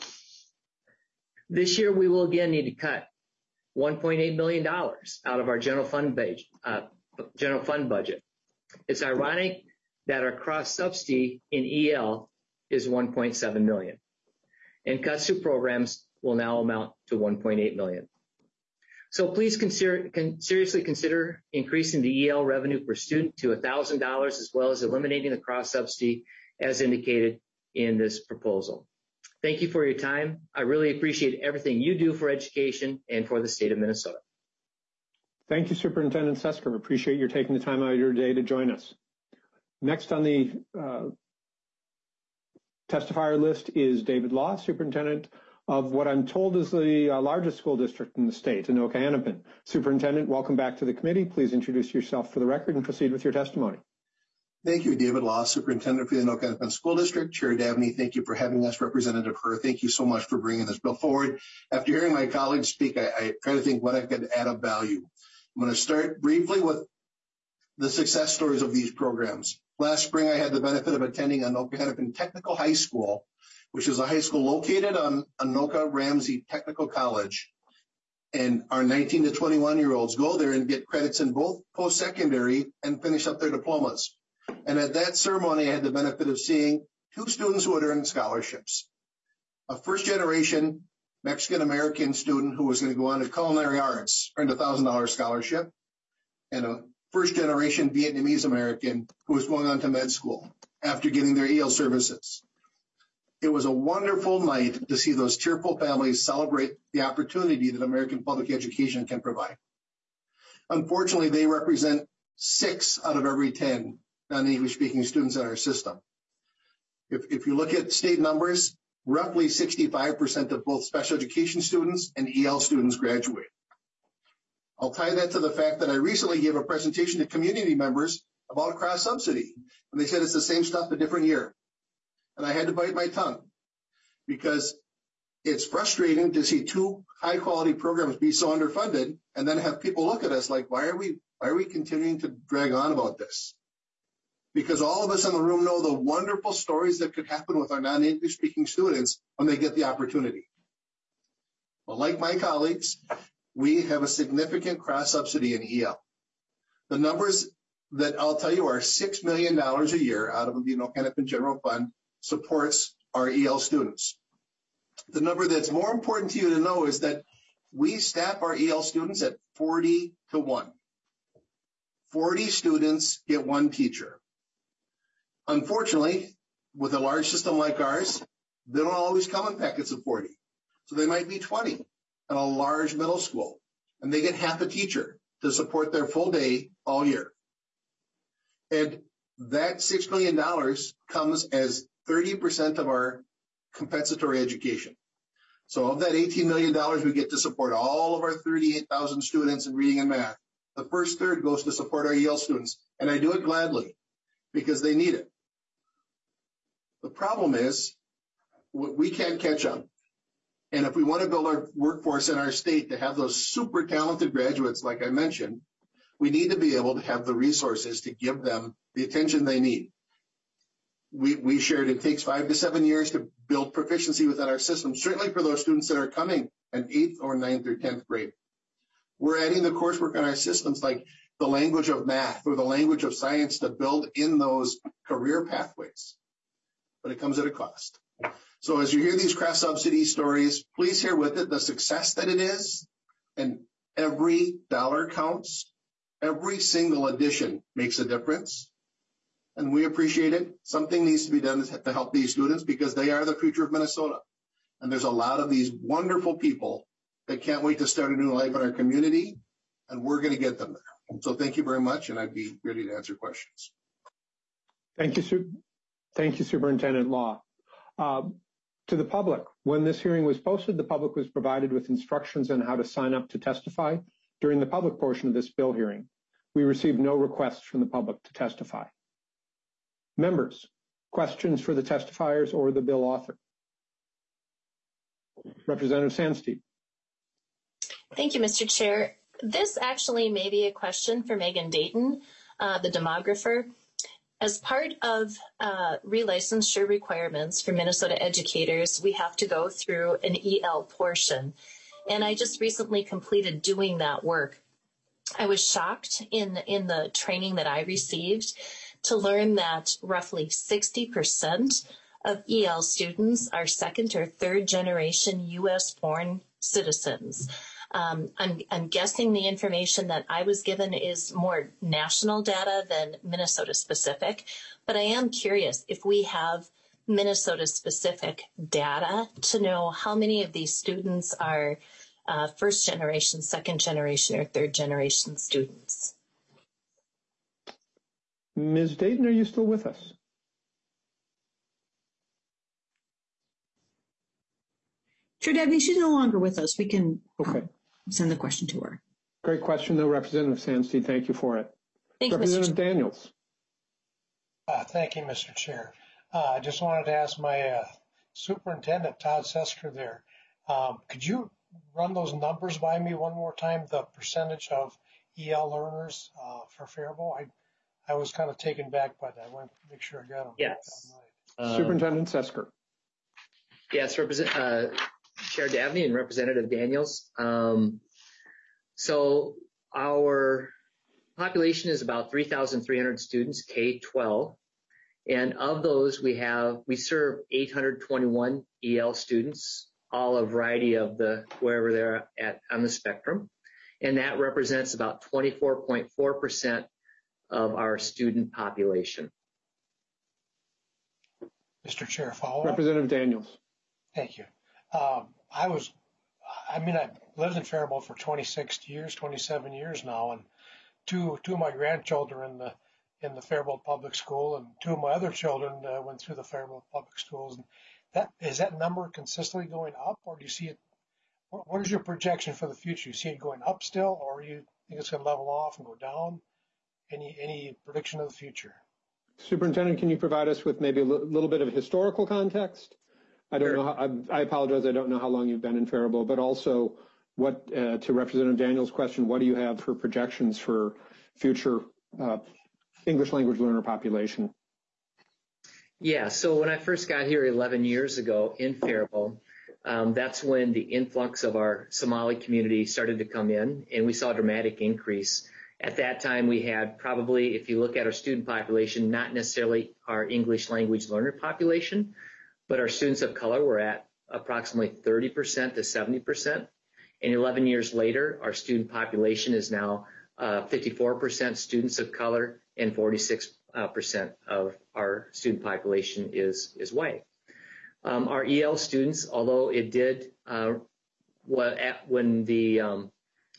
This year, we will again need to cut one point eight million dollars out of our general fund, budget, uh, general fund budget. It's ironic that our cross subsidy in E L is one point seven million dollars, and cuts to programs will now amount to one point eight million dollars. So please consider, con, seriously consider increasing the E L revenue per student to one thousand dollars, as well as eliminating the cross subsidy as indicated in this proposal. Thank you for your time. I really appreciate everything you do for education and for the state of Minnesota. Thank you, Superintendent Sesker. Appreciate your taking the time out of your day to join us. Next on the uh, testifier list is David Law, Superintendent of what I'm told is the uh, largest school district in the state, Anoka Hennepin. Superintendent, welcome back to the committee. Please introduce yourself for the record and proceed with your testimony. Thank you, David Law, Superintendent for the Anoka Hennepin School District. Chair Dabney, thank you for having us. Representative Herr, thank you so much for bringing this bill forward. After hearing my colleagues speak, I, I try to think what I could add of value. I'm going to start briefly with the success stories of these programs. Last spring, I had the benefit of attending Anoka Hennepin Technical High School, which is a high school located on Anoka Ramsey Technical College. And our nineteen to twenty-one year olds go there and get credits in both post-secondary and finish up their diplomas. And at that ceremony, I had the benefit of seeing two students who had earned scholarships. A first-generation Mexican-American student who was going to go on to culinary arts earned a one thousand dollars scholarship, and a first-generation Vietnamese-American who was going on to med school after getting their E L services. It was a wonderful night to see those tearful families celebrate the opportunity that American public education can provide. Unfortunately, they represent six out of every ten non-English speaking students in our system. If, if you look at state numbers, roughly sixty-five percent of both special education students and E L students graduate. I'll tie that to the fact that I recently gave a presentation to community members about cross subsidy, and they said it's the same stuff, a different year. And I had to bite my tongue because it's frustrating to see two high quality programs be so underfunded and then have people look at us like, why are we, why are we continuing to drag on about this? Because all of us in the room know the wonderful stories that could happen with our non-English speaking students when they get the opportunity. Well, like my colleagues, we have a significant cross subsidy in E L. The numbers that I'll tell you are six million dollars a year out of the Anoka Hennepin General Fund supports our E L students. The number that's more important to you to know is that we staff our E L students at forty to one. forty students get one teacher. Unfortunately, with a large system like ours, they don't always come in packets of forty. So they might be twenty in a large middle school, and they get half a teacher to support their full day all year. And That six million dollars comes as thirty percent of our compensatory education. So of that eighteen million dollars we get to support all of our thirty-eight thousand students in reading and math, the first third goes to support our E L students. And I do it gladly because they need it. The problem is we can't catch up. And if we want to build our workforce in our state to have those super talented graduates, like I mentioned, we need to be able to have the resources to give them the attention they need. We, we shared it takes five to seven years to build proficiency within our system, certainly for those students that are coming in eighth or ninth or tenth grade. We're adding the coursework on our systems like the language of math or the language of science to build in those career pathways. But it comes at a cost. So as you hear these cross-subsidy stories, please hear with it the success that it is. And every dollar counts. Every single addition makes a difference. And we appreciate it. Something needs to be done to help these students because they are the future of Minnesota. And there's a lot of these wonderful people that can't wait to start a new life in our community, and we're going to get them there. So thank you very much, and I'd be ready to answer questions. Thank you, Thank you, Superintendent Law. Uh, to the public, when this hearing was posted, the public was provided with instructions on how to sign up to testify during the public portion of this bill hearing. We received no requests from the public to testify. Members, questions for the testifiers or the bill author? Representative Sandstein. Thank you, Mister Chair. This actually may be a question for Megan Dayton, uh, the demographer. As part of uh, relicensure requirements for Minnesota educators, we have to go through an E L portion. And I just recently completed doing that work. I was shocked in, in the training that I received to learn that roughly sixty percent of E L students are second or third generation U S born citizens. Um, I'm, I'm guessing the information that I was given is more national data than Minnesota specific, but I am curious if we have Minnesota specific data to know how many of these students are uh, first generation, second generation, or third generation students. Miz Dayton, are you still with us? Chair Dabney, she's no longer with us. We can okay. um, send the question to her. Great question, though, Representative Sandstein. Thank you for it. Thank Representative you, Mister Daniels. Uh, thank you, Mister Chair. Uh, I just wanted to ask my uh, Superintendent, Todd Sesker there, um, could you run those numbers by me one more time, the percentage of E L learners uh, for Faribault? I I was kind of taken back by that. I wanted to make sure I got them. Yes. Right. Um, Superintendent Sesker. Yes, Represent, uh, Chair Dabney and Representative Daniels. Um, so our population is about three thousand three hundred students, K twelve. And of those, we have, we serve eight hundred twenty-one E L students, all a variety of the, wherever they're at on the spectrum. And that represents about twenty-four point four percent of our student population. Mister Chair, follow up. Representative Daniels. Thank you. Um, I was, I mean, I lived in Faribault for twenty-six years, twenty-seven years now, and two two of my grandchildren in the in the Faribault Public School, and two of my other children uh, went through the Faribault Public Schools. And that is that number consistently going up, or do you see it? What, what is your projection for the future? You see it going up still, or you think it's going to level off and go down? Any any prediction of the future? Superintendent, can you provide us with maybe a l- little bit of historical context? I don't Sure. know. How, I, I apologize. I don't know how long you've been in Faribault, but also what, uh, to Representative Daniels' question, what do you have for projections for future uh, English language learner population? Yeah, so when I first got here eleven years ago in Faribault, um, that's when the influx of our Somali community started to come in, and we saw a dramatic increase. At that time, we had probably, if you look at our student population, not necessarily our English language learner population, but our students of color were at approximately thirty percent to seventy percent. And eleven years later, our student population is now uh, fifty-four percent students of color and forty-six percent of our student population is, is white. Um, our E L students, although it did, uh, when the, um,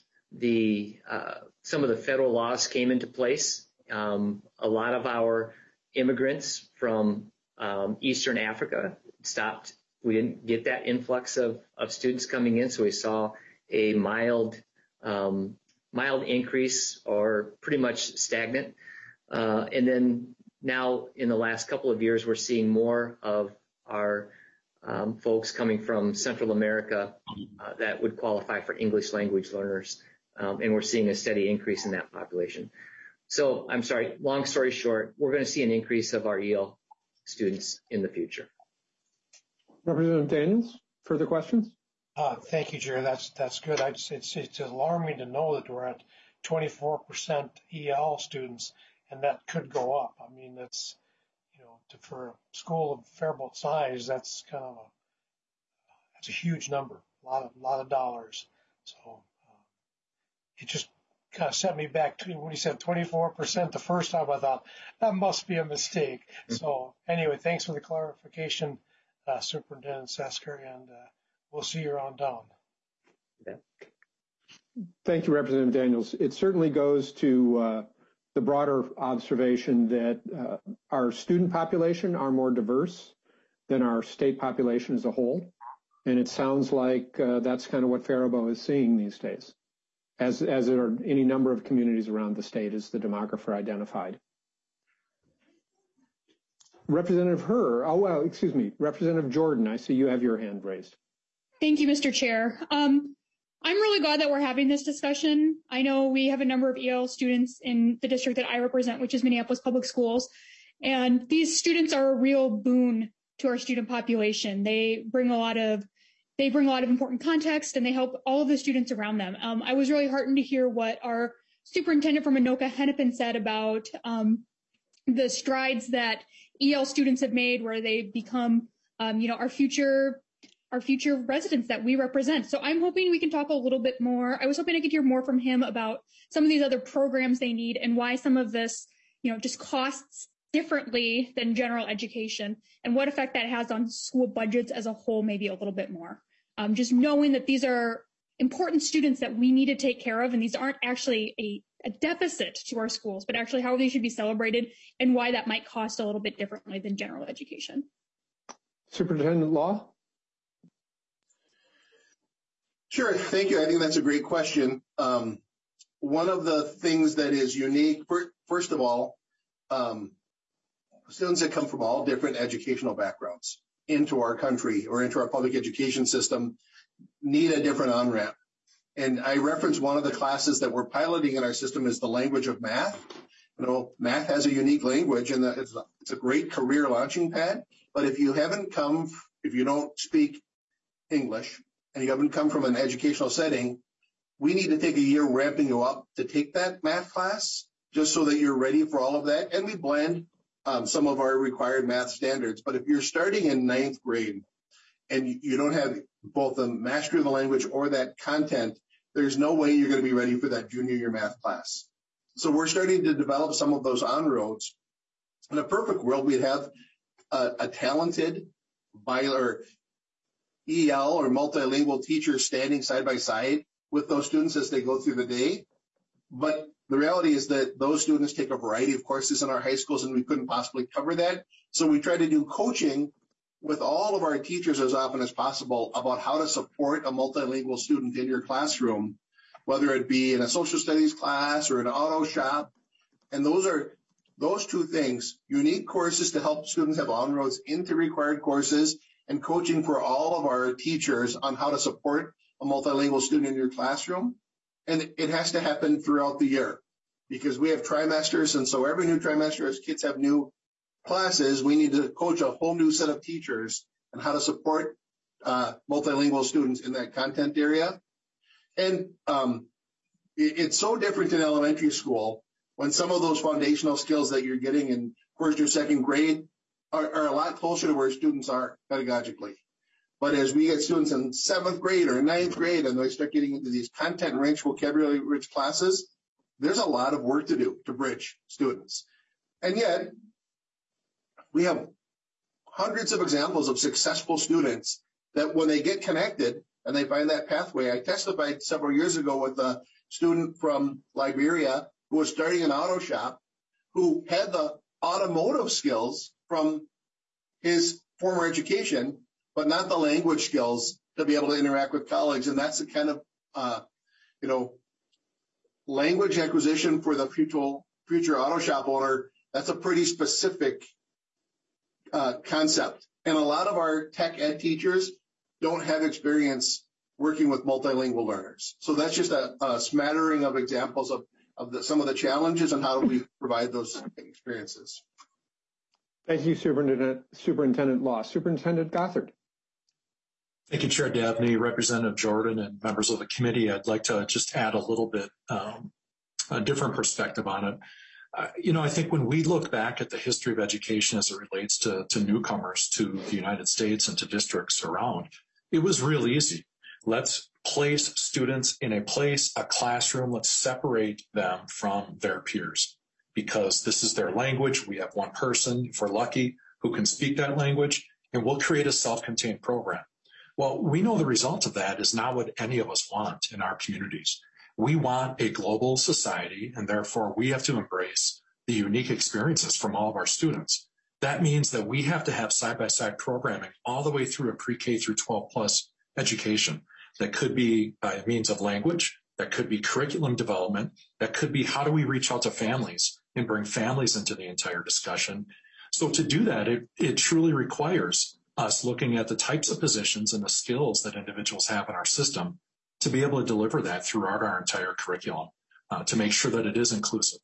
the, uh, some of the federal laws came into place, um, a lot of our immigrants from um, Eastern Africa stopped. We didn't get that influx of, of students coming in, so we saw a mild um, mild increase or pretty much stagnant. Uh, and then now in the last couple of years, we're seeing more of our um, folks coming from Central America uh, that would qualify for English language learners. Um, and we're seeing a steady increase in that population. So I'm sorry, long story short, we're going to see an increase of our E L students in the future. Representative Daniels, further questions? Uh, thank you, Chair. That's that's good. I just, it's it's alarming to know that we're at twenty-four percent E L students, and that could go up. I mean, that's, you know, to, for a school of Faribault size, that's kind of a that's a huge number, a lot of a lot of dollars. So uh, it just kind of set me back to when he said twenty-four percent the first time. I thought that must be a mistake. Mm-hmm. So anyway, thanks for the clarification, uh, Superintendent Sesker, and uh, we'll see you around town. Yeah. Thank you, Representative Daniels. It certainly goes to uh, the broader observation that uh, our student population are more diverse than our state population as a whole. And it sounds like uh, that's kind of what Faribault is seeing these days, as, as there are any number of communities around the state, as the demographer identified. Representative Herr, oh, well, excuse me, Representative Jordan, I see you have your hand raised. Thank you, Mister Chair. Um, I'm really glad that we're having this discussion. I know we have a number of E L students in the district that I represent, which is Minneapolis Public Schools, and these students are a real boon to our student population. They bring a lot of They bring a lot of important context, and they help all of the students around them. Um, I was really heartened to hear what our superintendent from Anoka Hennepin said about um, the strides that E L students have made, where they become, um, you know, our future, our future residents that we represent. So I'm hoping we can talk a little bit more. I was hoping I could hear more from him about some of these other programs they need and why some of this, you know, just costs differently than general education, and what effect that has on school budgets as a whole, maybe a little bit more. Um, just knowing that these are important students that we need to take care of, and these aren't actually a, a deficit to our schools, but actually how they should be celebrated and why that might cost a little bit differently than general education. Superintendent Law? Sure, thank you. I think that's a great question. Um, one of the things that is unique, first of all, um, students that come from all different educational backgrounds into our country or into our public education system need a different on-ramp. And I referenced one of the classes that we're piloting in our system is the language of math. You know, math has a unique language, and it's a, it's a great career launching pad. But if you haven't come, if you don't speak English and you haven't come from an educational setting, we need to take a year ramping you up to take that math class just so that you're ready for all of that. And we blend um, some of our required math standards. But if you're starting in ninth grade and you don't have both the mastery of the language or that content, there's no way you're going to be ready for that junior year math class. So we're starting to develop some of those on-roads. In a perfect world, we'd have a, a talented bi- or E L or multilingual teacher standing side by side with those students as they go through the day. But the reality is that those students take a variety of courses in our high schools, and we couldn't possibly cover that. So we try to do coaching with all of our teachers as often as possible about how to support a multilingual student in your classroom, whether it be in a social studies class or an auto shop. And those are those two things, unique courses to help students have on-roads into required courses, and coaching for all of our teachers on how to support a multilingual student in your classroom. And it has to happen throughout the year because we have trimesters. And so every new trimester, as kids have new classes, we need to coach a whole new set of teachers on how to support uh, multilingual students in that content area. And um, it, it's so different in elementary school when some of those foundational skills that you're getting in first or second grade are, are a lot closer to where students are pedagogically. But as we get students in seventh grade or ninth grade and they start getting into these content-rich, vocabulary-rich classes, there's a lot of work to do to bridge students. And yet, we have hundreds of examples of successful students that when they get connected and they find that pathway, I testified several years ago with a student from Liberia who was starting an auto shop, who had the automotive skills from his former education, but not the language skills to be able to interact with colleagues. And that's the kind of, uh, you know, language acquisition for the future, future auto shop owner. That's a pretty specific uh, concept. And a lot of our tech ed teachers don't have experience working with multilingual learners. So that's just a, a smattering of examples of, of the, some of the challenges and how do we provide those experiences. Thank you, Superintendent, Superintendent Law. Superintendent Gothard. Thank you, Chair Dabney, Representative Jordan, and members of the committee. I'd like to just add a little bit, um, a different perspective on it. Uh, you know, I think when we look back at the history of education as it relates to, to newcomers to the United States and to districts around, it was real easy. Let's place students in a place, a classroom. Let's separate them from their peers because this is their language. We have one person, if we're lucky, who can speak that language, and we'll create a self-contained program. Well, we know the result of that is not what any of us want in our communities. We want a global society, and therefore we have to embrace the unique experiences from all of our students. That means that we have to have side-by-side programming all the way through a pre-K through twelve plus education. That could be by means of language, that could be curriculum development, that could be how do we reach out to families and bring families into the entire discussion. So to do that, it, it truly requires us looking at the types of positions and the skills that individuals have in our system to be able to deliver that throughout our entire curriculum uh, to make sure that it is inclusive.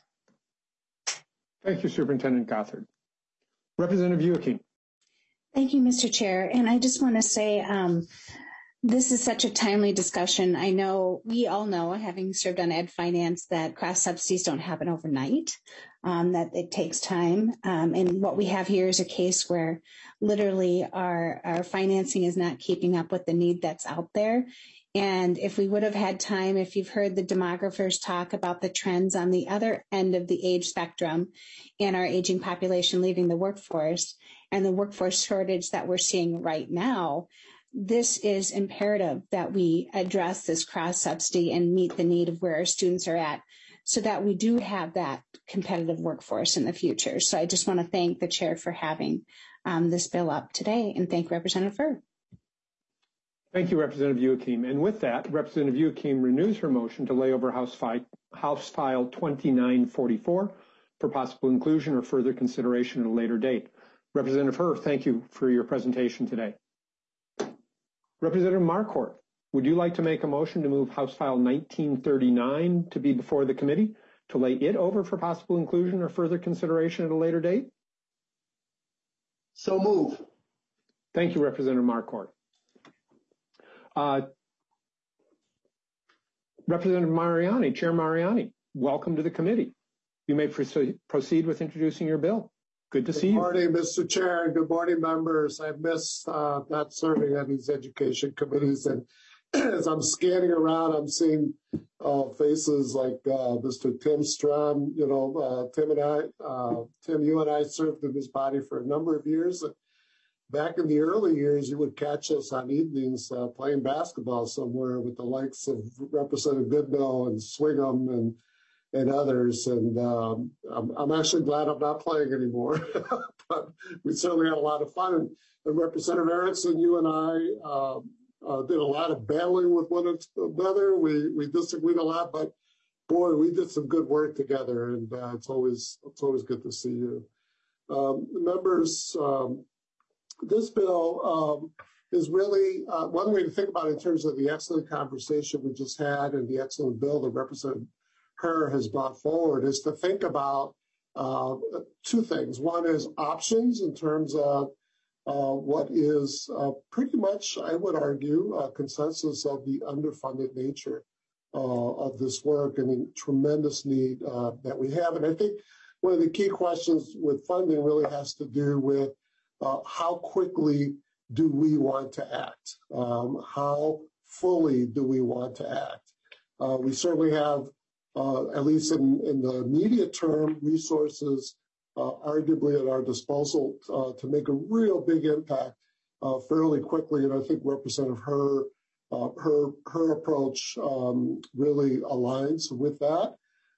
Thank you, Superintendent Gothard. Representative Youakim. Thank you, Mister Chair. And I just want to say um, this is such a timely discussion. I know, we all know, having served on Ed Finance, that cross subsidies don't happen overnight, um, that it takes time. Um, and what we have here is a case where literally our, our financing is not keeping up with the need that's out there. And if we would have had time, if you've heard the demographers talk about the trends on the other end of the age spectrum and our aging population leaving the workforce and the workforce shortage that we're seeing right now, this is imperative that we address this cross subsidy and meet the need of where our students are at so that we do have that competitive workforce in the future. So I just want to thank the chair for having um, this bill up today and thank Representative Furr. Thank you, Representative Youakim. And with that, Representative Youakim renews her motion to lay over House, fi House File twenty-nine forty-four for possible inclusion or further consideration at a later date. Representative Furr, thank you for your presentation today. Representative Marquardt, would you like to make a motion to move House File nineteen thirty-nine to be before the committee, to lay it over for possible inclusion or further consideration at a later date? So move. Thank you, Representative Marquardt. Uh, Representative Mariani, Chair Mariani, welcome to the committee. You may proceed, proceed with introducing your bill. Good to see you. Good morning, Mister Chair, and good morning, members. I miss uh, not serving on these education committees, and as I'm scanning around, I'm seeing uh, faces like uh, Mister Tim Strom. You know, uh, Tim and I, uh, Tim, you and I served in this body for a number of years. And back in the early years, you would catch us on evenings uh, playing basketball somewhere with the likes of Representative Goodnow and Swingham and and others. And um, I'm, I'm actually glad I'm not playing anymore. But we certainly had a lot of fun. And, and Representative Erickson, you and I uh, uh, did a lot of battling with one another. We we disagreed a lot, but boy, we did some good work together. And uh, it's always it's always good to see you, um, members. Um, This bill um, is really uh, one way to think about it in terms of the excellent conversation we just had and the excellent bill that Representative Herr has brought forward is to think about uh, two things. One is options in terms of uh, what is uh, pretty much, I would argue, a consensus of the underfunded nature uh, of this work and the tremendous need uh, that we have. And I think one of the key questions with funding really has to do with Uh, how quickly do we want to act? Um, how fully do we want to act? Uh, we certainly have, uh, at least in, in the immediate term, resources uh, arguably at our disposal uh, to make a real big impact uh, fairly quickly. And I think Representative Herr, uh, her, her approach um, really aligns with that.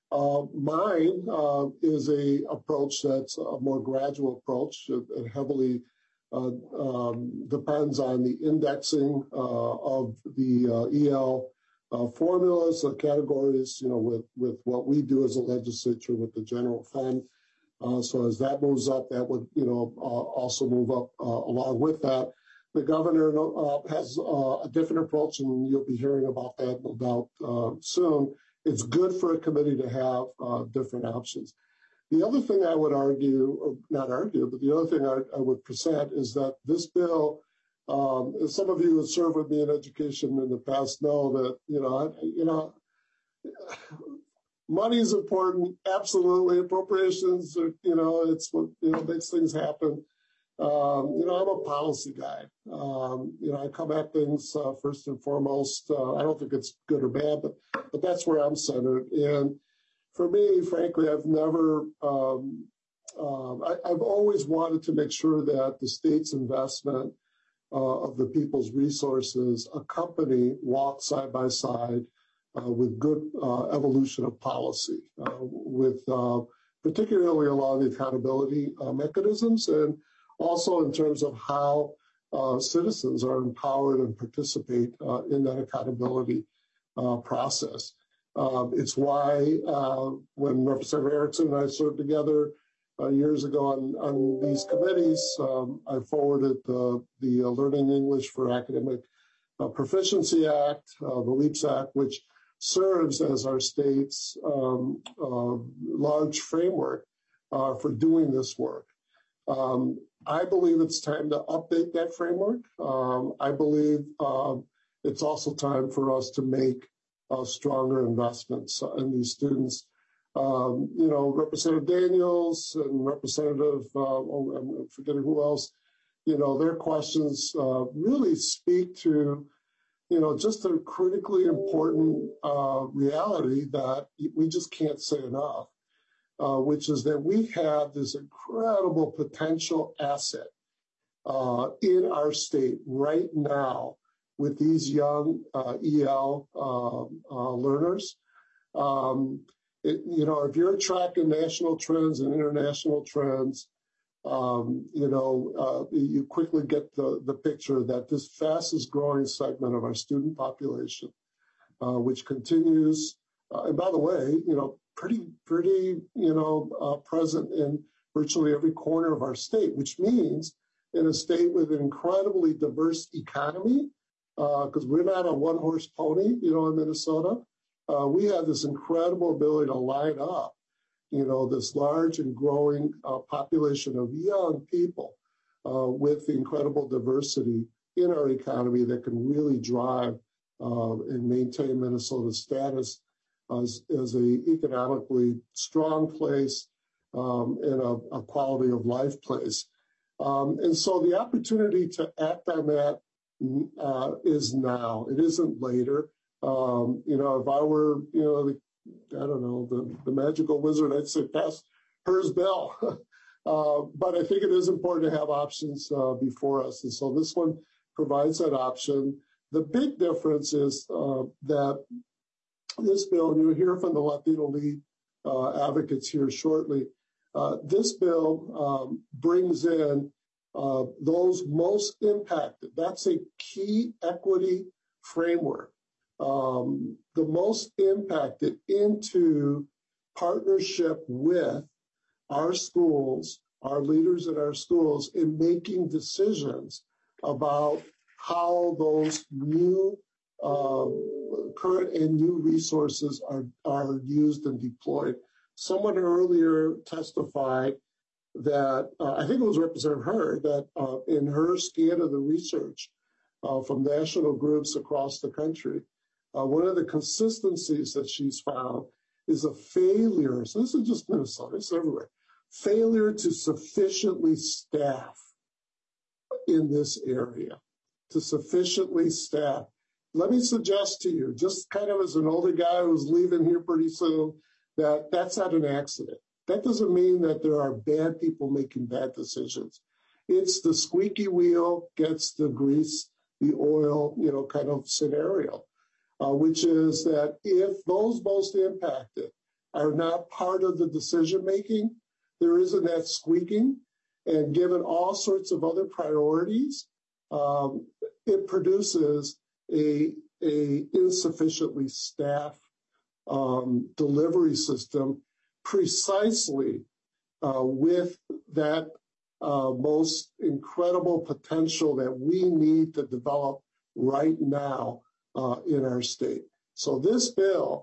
Uh, mine uh, is a approach that's a more gradual approach. It, it heavily uh, um, depends on the indexing uh, of the uh, E L uh, formulas, uh, categories, you know, with, with what we do as a legislature with the general fund. Uh, so as that moves up, that would, you know, uh, also move up uh, along with that. The governor uh, has uh, a different approach, and you'll be hearing about that, no doubt, uh, soon. It's good for a committee to have uh, different options. The other thing I would argue, or not argue, but the other thing I, I would present is that this bill, um, some of you who have served with me in education in the past know that, you know, I, you know, money is important, absolutely. Appropriations, are, you know, it's what, you know, makes things happen. Um, you know, I'm a policy guy. Um, you know, I come at things uh, first and foremost. Uh, I don't think it's good or bad, but but that's where I'm centered. And for me, frankly, I've never, um, um, I, I've always wanted to make sure that the state's investment uh, of the people's resources accompany, walk side by side uh, with good uh, evolution of policy, uh, with uh, particularly along the accountability uh, mechanisms, and also in terms of how uh, citizens are empowered and participate uh, in that accountability uh, process. Um, it's why uh, when Representative Erickson and I served together uh, years ago on, on these committees, um, I forwarded the, the uh, Learning English for Academic uh, Proficiency Act, uh, the LEAPS Act, which serves as our state's um, uh, large framework uh, for doing this work. Um, I believe it's time to update that framework. Um, I believe um, it's also time for us to make uh, stronger investments in these students. Um, you know, Representative Daniels and Representative, uh, oh, I'm forgetting who else, you know, their questions uh, really speak to, you know, just a critically important uh, reality that we just can't say enough. Uh, which is that we have this incredible potential asset uh, in our state right now with these young uh, E L uh, uh, learners. Um, it, you know, if you're tracking national trends and international trends, um, you know, uh, you quickly get the, the picture that this fastest growing segment of our student population, uh, which continues, uh, and by the way, you know, pretty, pretty, you know, uh, present in virtually every corner of our state, which means in a state with an incredibly diverse economy, because uh, we're not a one-horse pony, you know, in Minnesota. Uh, we have this incredible ability to line up, you know, this large and growing uh, population of young people uh, with the incredible diversity in our economy that can really drive uh, and maintain Minnesota's status As, as a economically strong place um, and a, a quality of life place. Um, and so the opportunity to act on that uh, is now. It isn't later. Um, you know, if I were, you know, the, I don't know, the, the magical wizard, I'd say pass hers bill. uh, but I think it is important to have options uh, before us. And so this one provides that option. The big difference is uh, that this bill, and you'll hear from the Latino Lead uh, advocates here shortly, uh, this bill um, brings in uh, those most impacted. That's a key equity framework. Um, the most impacted into partnership with our schools, our leaders at our schools in making decisions about how those new um, current and new resources are, are used and deployed. Someone earlier testified that, uh, I think it was Representative Hurd, that uh, in her scan of the research uh, from national groups across the country, uh, one of the consistencies that she's found is a failure, so this is just Minnesota, it's everywhere, failure to sufficiently staff in this area, to sufficiently staff. Let me suggest to you, just kind of as an older guy who's leaving here pretty soon, that that's not an accident. That doesn't mean that there are bad people making bad decisions. It's the squeaky wheel gets the grease, the oil, you know, kind of scenario, uh, which is that if those most impacted are not part of the decision making, there isn't that squeaking. And given all sorts of other priorities, um, it produces a, a insufficiently staffed um, delivery system precisely uh, with that uh, most incredible potential that we need to develop right now uh, in our state. So this bill,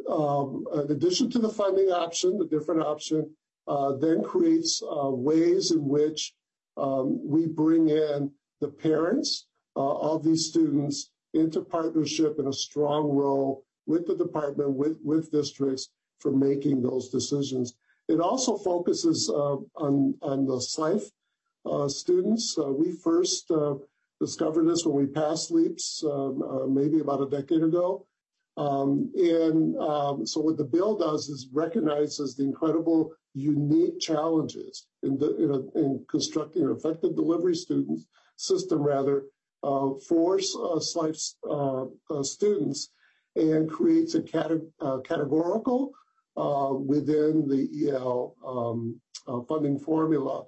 um, in addition to the funding option, the different option, uh, then creates uh, ways in which um, we bring in the parents uh, of these students into partnership in a strong role with the department, with, with districts for making those decisions. It also focuses uh, on, on the S L I F uh, students. Uh, we first uh, discovered this when we passed LEAPS um, uh, maybe about a decade ago. Um, and um, so what the bill does is recognizes the incredible unique challenges in, the, in, a, in constructing an effective delivery students system rather uh, for uh, S L I F uh, uh, students, and creates a cate- uh, categorical uh, within the E L um, uh, funding formula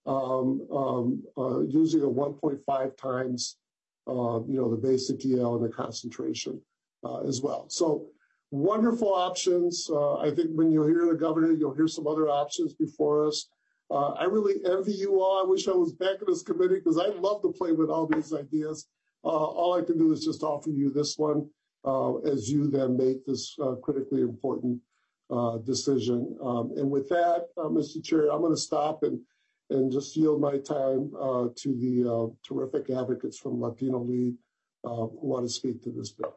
um, um, uh, using a one point five times uh, you know, the basic E L and the concentration uh, as well. So wonderful options. Uh, I think when you hear the governor, you'll hear some other options before us. Uh, I really envy you all. I wish I was back in this committee because I love to play with all these ideas. Uh, all I can do is just offer you this one uh, as you then make this uh, critically important uh, decision. Um, and with that, uh, Mister Chair, I'm going to stop and, and just yield my time uh, to the uh, terrific advocates from Latino Lead uh, who want to speak to this bill.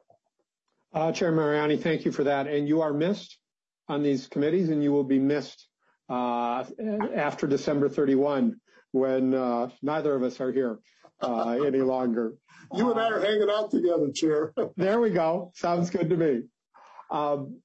Uh, Chair Mariani, thank you for that. And you are missed on these committees, and you will be missed uh, after December thirty-first, when uh, neither of us are here uh, any longer. You and I are hanging out together, Chair. There we go. Sounds good to me. Um,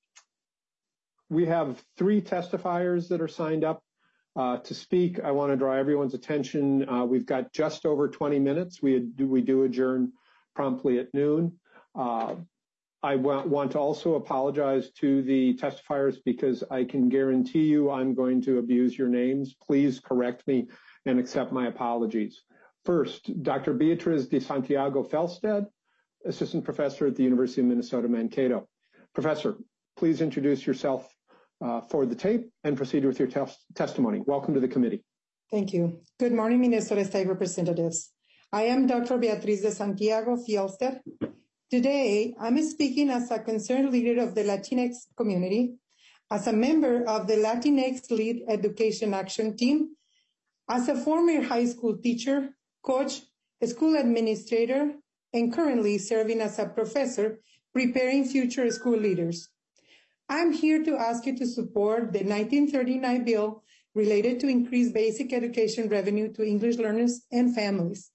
we have three testifiers that are signed up uh, to speak. I want to draw everyone's attention. Uh, we've got just over twenty minutes. We do, we do adjourn promptly at noon. Uh, I want to also apologize to the testifiers because I can guarantee you I'm going to abuse your names. Please correct me and accept my apologies. First, Doctor Beatriz de Santiago Felsted, Assistant Professor at the University of Minnesota Mankato. Professor, please introduce yourself uh, for the tape and proceed with your tes- testimony. Welcome to the committee. Thank you. Good morning, Minnesota State Representatives. I am Doctor Beatriz de Santiago Felsted. Today, I'm speaking as a concerned leader of the Latinx community, as a member of the Latinx Lead Education Action Team, as a former high school teacher, coach, school administrator, and currently serving as a professor preparing future school leaders. I'm here to ask you to support the nineteen thirty-nine bill related to increased basic education revenue to English learners and families.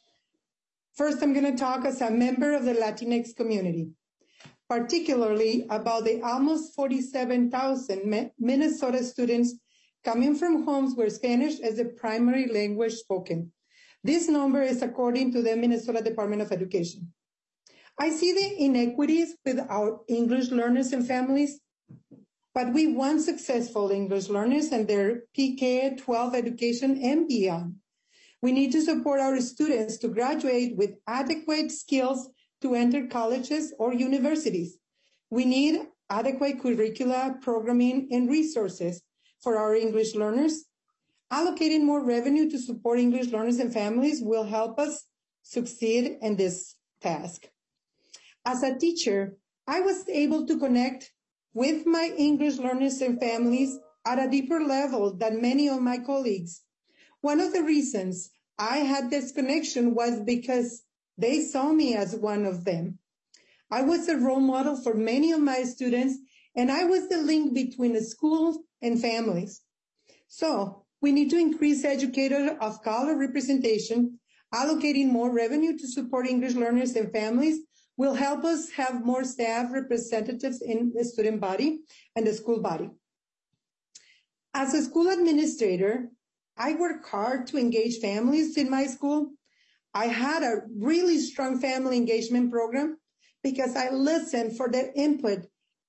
First, I'm going to talk as a member of the Latinx community, particularly about the almost forty-seven thousand Minnesota students coming from homes where Spanish is the primary language spoken. This number is according to the Minnesota Department of Education. I see the inequities with our English learners and families, but we want successful English learners and their P K twelve education and beyond. We need to support our students to graduate with adequate skills to enter colleges or universities. We need adequate curricula, programming, and resources for our English learners. Allocating more revenue to support English learners and families will help us succeed in this task. As a teacher, I was able to connect with my English learners and families at a deeper level than many of my colleagues. One of the reasons I had this connection was because they saw me as one of them. I was a role model for many of my students, and I was the link between the school and families. So we need to increase educator of color representation. Allocating more revenue to support English learners and families will help us have more staff representatives in the student body and the school body. As a school administrator, I work hard to engage families in my school. I had a really strong family engagement program because I listened for their input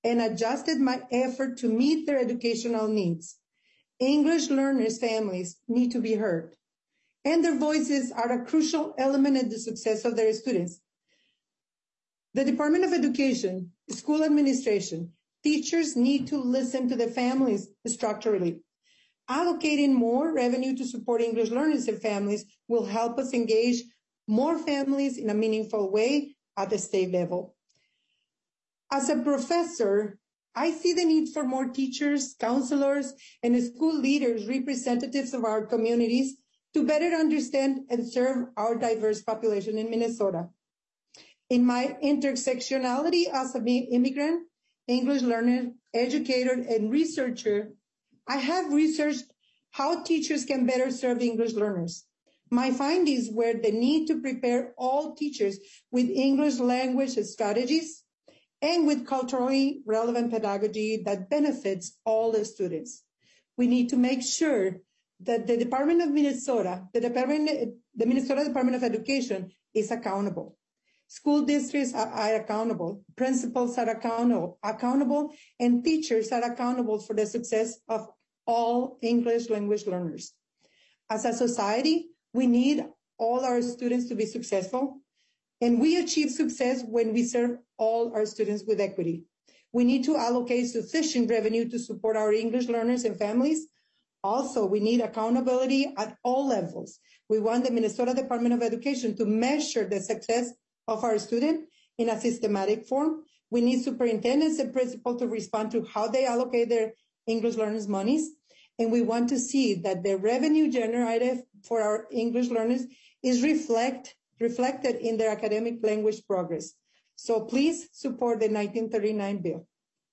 and adjusted my effort to meet their educational needs. English learners' families need to be heard, and their voices are a crucial element in the success of their students. The Department of Education, school administration, teachers need to listen to the families structurally. Allocating more revenue to support English learners and families will help us engage more families in a meaningful way at the state level. As a professor, I see the need for more teachers, counselors, and school leaders, representatives of our communities, to better understand and serve our diverse population in Minnesota. In my intersectionality as an immigrant, English learner, educator, and researcher, I have researched how teachers can better serve English learners. My findings were the need to prepare all teachers with English language strategies and with culturally relevant pedagogy that benefits all the students. We need to make sure that the Department of Minnesota, the Department, the Minnesota Department of Education is accountable. School districts are, are accountable, principals are accountable, accountable, and teachers are accountable for the success of all English language learners. As a society, we need all our students to be successful, and we achieve success when we serve all our students with equity. We need to allocate sufficient revenue to support our English learners and families. Also, we need accountability at all levels. We want the Minnesota Department of Education to measure the success of our students in a systematic form. We need superintendents and principals to respond to how they allocate their English learners' monies. And we want to see that the revenue generated for our English learners is reflect, reflected in their academic language progress. So please support the nineteen thirty-nine bill.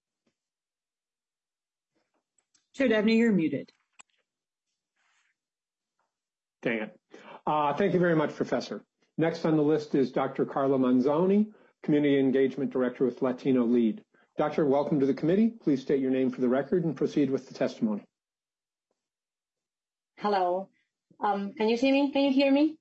Chair Dabney, you're muted. Dang it. Uh, thank you very much, Professor. Next on the list is Doctor Carla Manzoni, Community Engagement Director with Latino Lead. Doctor, welcome to the committee. Please state your name for the record and proceed with the testimony. Hello. Um, can you see me? Can you hear me?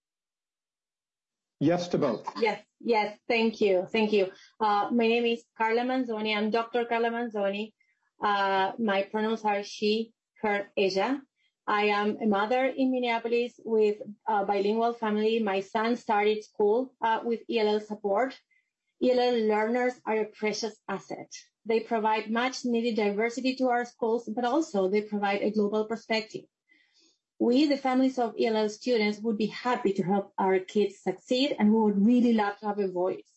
Yes to both. Yes, yes. Thank you. Thank you. Uh, my name is Carla Manzoni. I'm Doctor Carla Manzoni. Uh, my pronouns are she, her, ella. I am a mother in Minneapolis with a bilingual family. My son started school uh, with E L L support. E L L learners are a precious asset. They provide much needed diversity to our schools, but also they provide a global perspective. We, the families of E L L students, would be happy to help our kids succeed, and we would really love to have a voice.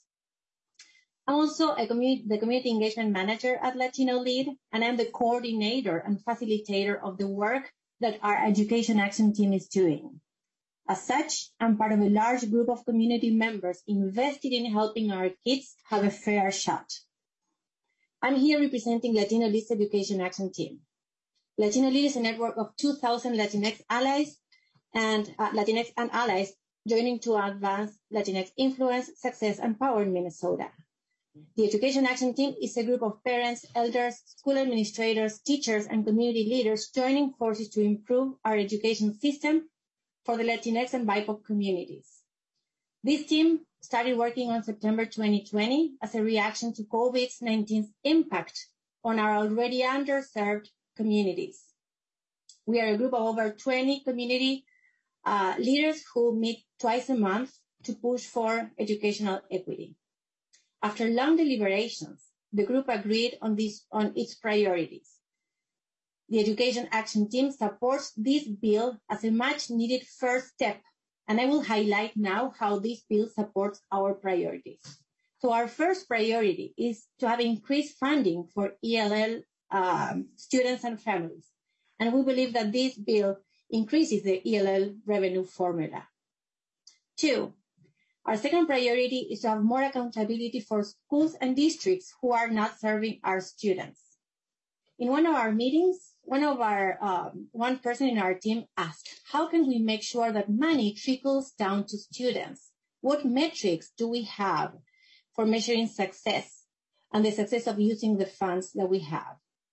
I'm also a community, the community engagement manager at Latino Lead, and I'm the coordinator and facilitator of the work that our education action team is doing. As such, I'm part of a large group of community members invested in helping our kids have a fair shot. I'm here representing Latino Lead's education action team. Latino Lead is a network of two thousand Latinx allies and uh, Latinx and allies joining to advance Latinx influence, success, and power in Minnesota. The Education Action Team is a group of parents, elders, school administrators, teachers, and community leaders joining forces to improve our education system for the Latinx and B I P O C communities. This team started working on September twenty twenty as a reaction to COVID nineteen's impact on our already underserved communities. We are a group of over twenty community uh, leaders who meet twice a month to push for educational equity. After long deliberations, the group agreed on, this, on its priorities. The Education Action Team supports this bill as a much-needed first step, and I will highlight now how this bill supports our priorities. So our first priority is to have increased funding for E L L um, students and families, and we believe that this bill increases the E L L revenue formula. Two, our second priority is to have more accountability for schools and districts who are not serving our students. In one of our meetings, one of our um, one person in our team asked, how can we make sure that money trickles down to students? What metrics do we have for measuring success and the success of using the funds that we have?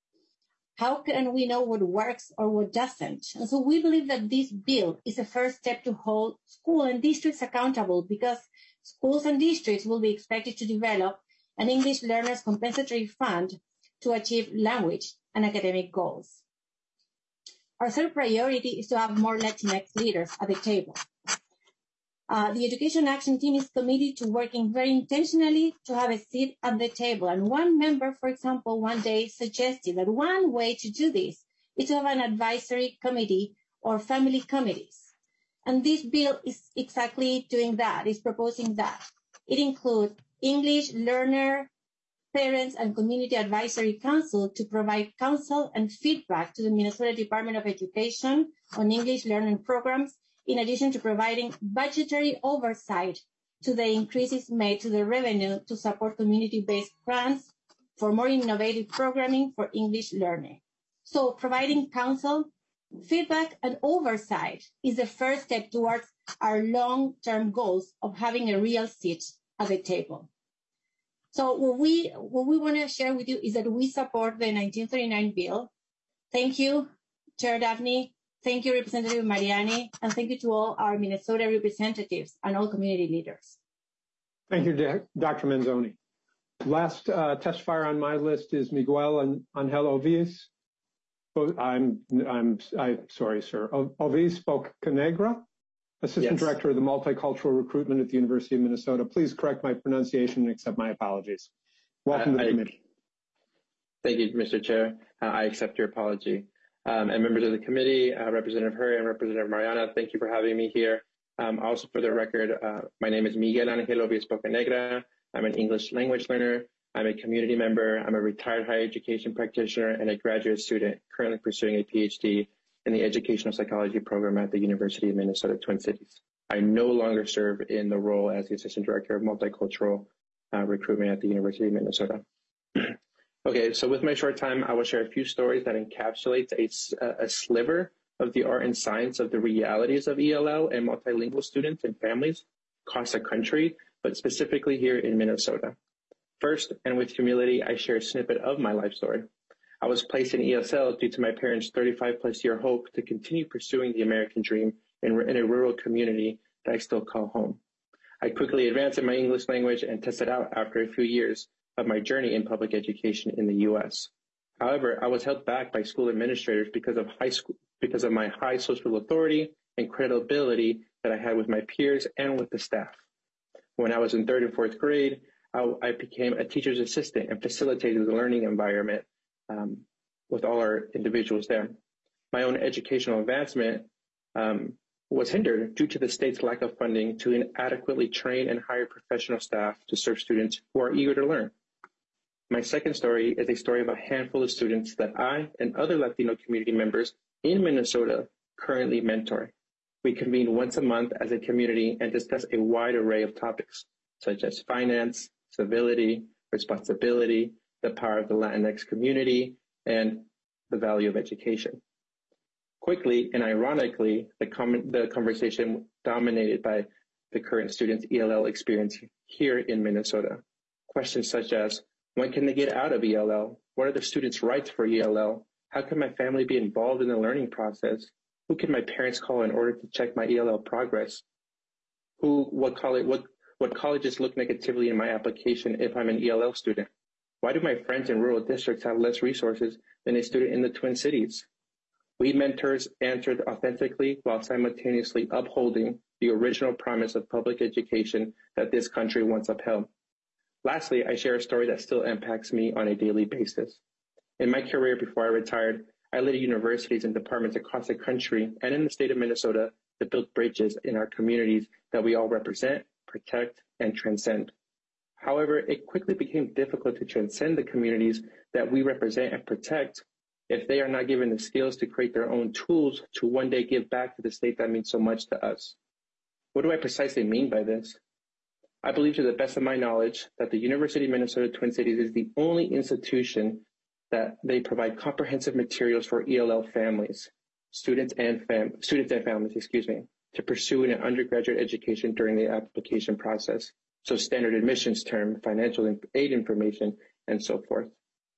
How can we know what works or what doesn't? And so we believe that this bill is a first step to hold school and districts accountable, because schools and districts will be expected to develop an English Learners Compensatory Fund to achieve language and academic goals. Our third priority is to have more Latinx leaders at the table. Uh, the Education Action Team is committed to working very intentionally to have a seat at the table. And one member, for example, one day suggested that one way to do this is to have an advisory committee or family committees. And this bill is exactly doing that, is proposing that. It includes English Learner, Parents, and Community Advisory Council to provide counsel and feedback to the Minnesota Department of Education on English learning programs, in addition to providing budgetary oversight to the increases made to the revenue to support community-based grants for more innovative programming for English learning. So providing counsel, feedback, and oversight is the first step towards our long-term goals of having a real seat at the table. So what we, what we want to share with you is that we support the nineteen thirty-nine bill. Thank you, Chair Daphne. Thank you, Representative Mariani, and thank you to all our Minnesota representatives and all community leaders. Thank you, Doctor Manzoni. Last uh, testifier on my list is Miguel Angel Ovies. I'm, I'm, I'm sorry, sir. Ovies Bocanegra, Assistant yes. Director of the Multicultural Recruitment at the University of Minnesota. Please correct my pronunciation and accept my apologies. Welcome uh, to the I, committee. Thank you, Mister Chair. Uh, I accept your apology. Um, and members of the committee, uh, Representative Hur and Representative Mariana, thank you for having me here. Um, also, for the record, uh, my name is Miguel Angel Ovies Bocanegra. I'm an English language learner. I'm a community member. I'm a retired higher education practitioner and a graduate student currently pursuing a P H D in the educational psychology program at the University of Minnesota Twin Cities. I no longer serve in the role as the Assistant Director of Multicultural uh, Recruitment at the University of Minnesota. Okay, so with my short time, I will share a few stories that encapsulate a, a sliver of the art and science of the realities of E L L and multilingual students and families across the country, but specifically here in Minnesota. First, and with humility, I share a snippet of my life story. I was placed in E S L due to my parents' thirty-five plus year hope to continue pursuing the American dream in, in a rural community that I still call home. I quickly advanced in my English language and tested out after a few years of my journey in public education in the U S. However, I was held back by school administrators because of high school, because of my high social authority and credibility that I had with my peers and with the staff. When I was in third and fourth grade, I, I became a teacher's assistant and facilitated the learning environment um, with all our individuals there. My own educational advancement um, was hindered due to the state's lack of funding to inadequately train and hire professional staff to serve students who are eager to learn. My second story is a story of a handful of students that I and other Latino community members in Minnesota currently mentor. We convene once a month as a community and discuss a wide array of topics, such as finance, civility, responsibility, the power of the Latinx community, and the value of education. Quickly and ironically, the, com- the conversation dominated by the current students' E L L experience here in Minnesota. Questions such as, when can they get out of E L L? What are the students' rights for E L L? How can my family be involved in the learning process? Who can my parents call in order to check my E L L progress? Who, what college, what, what colleges look negatively in my application if I'm an E L L student? Why do my friends in rural districts have less resources than a student in the Twin Cities? We mentors answered authentically while simultaneously upholding the original promise of public education that this country once upheld. Lastly, I share a story that still impacts me on a daily basis. In my career before I retired, I led universities and departments across the country and in the state of Minnesota to build bridges in our communities that we all represent, protect, and transcend. However, it quickly became difficult to transcend the communities that we represent and protect if they are not given the skills to create their own tools to one day give back to the state that means so much to us. What do I precisely mean by this? I believe to the best of my knowledge that the University of Minnesota Twin Cities is the only institution that they provide comprehensive materials for E L L families, students and fam- students and families, excuse me, to pursue an undergraduate education during the application process. So standard admissions term, financial aid information, and so forth.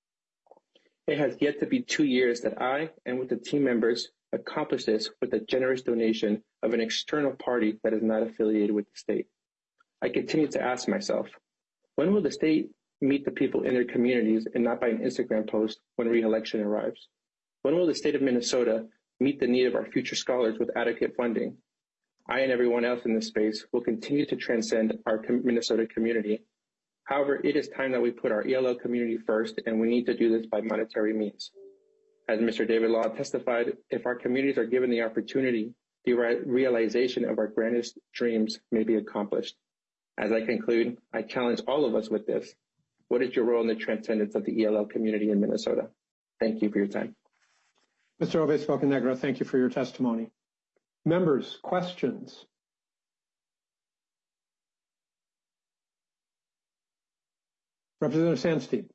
It has yet to be two years that I and with the team members accomplished this with a generous donation of an external party that is not affiliated with the state. I continue to ask myself, when will the state meet the people in their communities and not by an Instagram post when re-election arrives? When will the state of Minnesota meet the need of our future scholars with adequate funding? I and everyone else in this space will continue to transcend our Minnesota community. However, it is time that we put our E L L community first, and we need to do this by monetary means. As Mister David Law testified, if our communities are given the opportunity, the re- realization of our grandest dreams may be accomplished. As I conclude, I challenge all of us with this. What is your role in the transcendence of the E L L community in Minnesota? Thank you for your time. Mister Oves Bocanegra, thank you for your testimony. Members, questions? Representative Sandstein.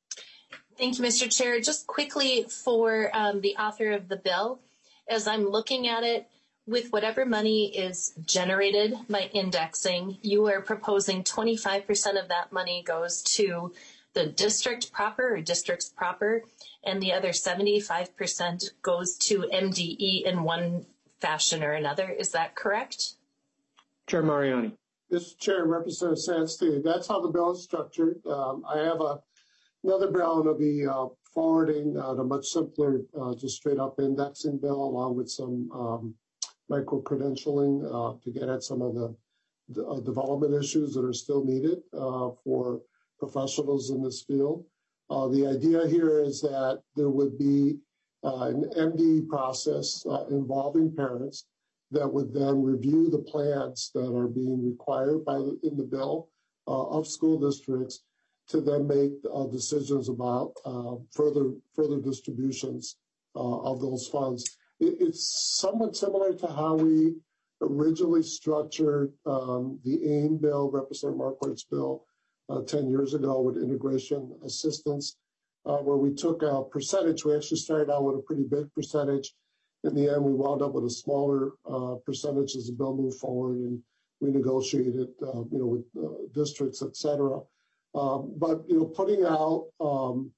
Thank you, Mister Chair. Just quickly for um, the author of the bill, as I'm looking at it, with whatever money is generated by indexing, you are proposing twenty-five percent of that money goes to the district proper or districts proper, and the other seventy-five percent goes to M D E in one fashion or another. Is that correct? Chair Mariani. Mister Chair, Representative Sandstein, that's how the bill is structured. Um, I have a, another bill that'll be uh, forwarding uh, a much simpler, uh, just straight up indexing bill, along with some um, micro-credentialing uh, to get at some of the, the uh, development issues that are still needed uh, for professionals in this field. Uh, the idea here is that there would be uh, an M D E process uh, involving parents that would then review the plans that are being required by the, in the bill uh, of school districts to then make uh, decisions about uh, further further distributions uh, of those funds. It, it's somewhat similar to how we originally structured um, the AIM bill, Representative Marquardt's bill, uh, ten years ago with integration assistance, uh, where we took a percentage. We actually started out with a pretty big percentage. In the end, we wound up with a smaller uh, percentage as the bill moved forward, and we negotiated, uh, you know, with uh, districts, et cetera. Um, but you know, putting out um,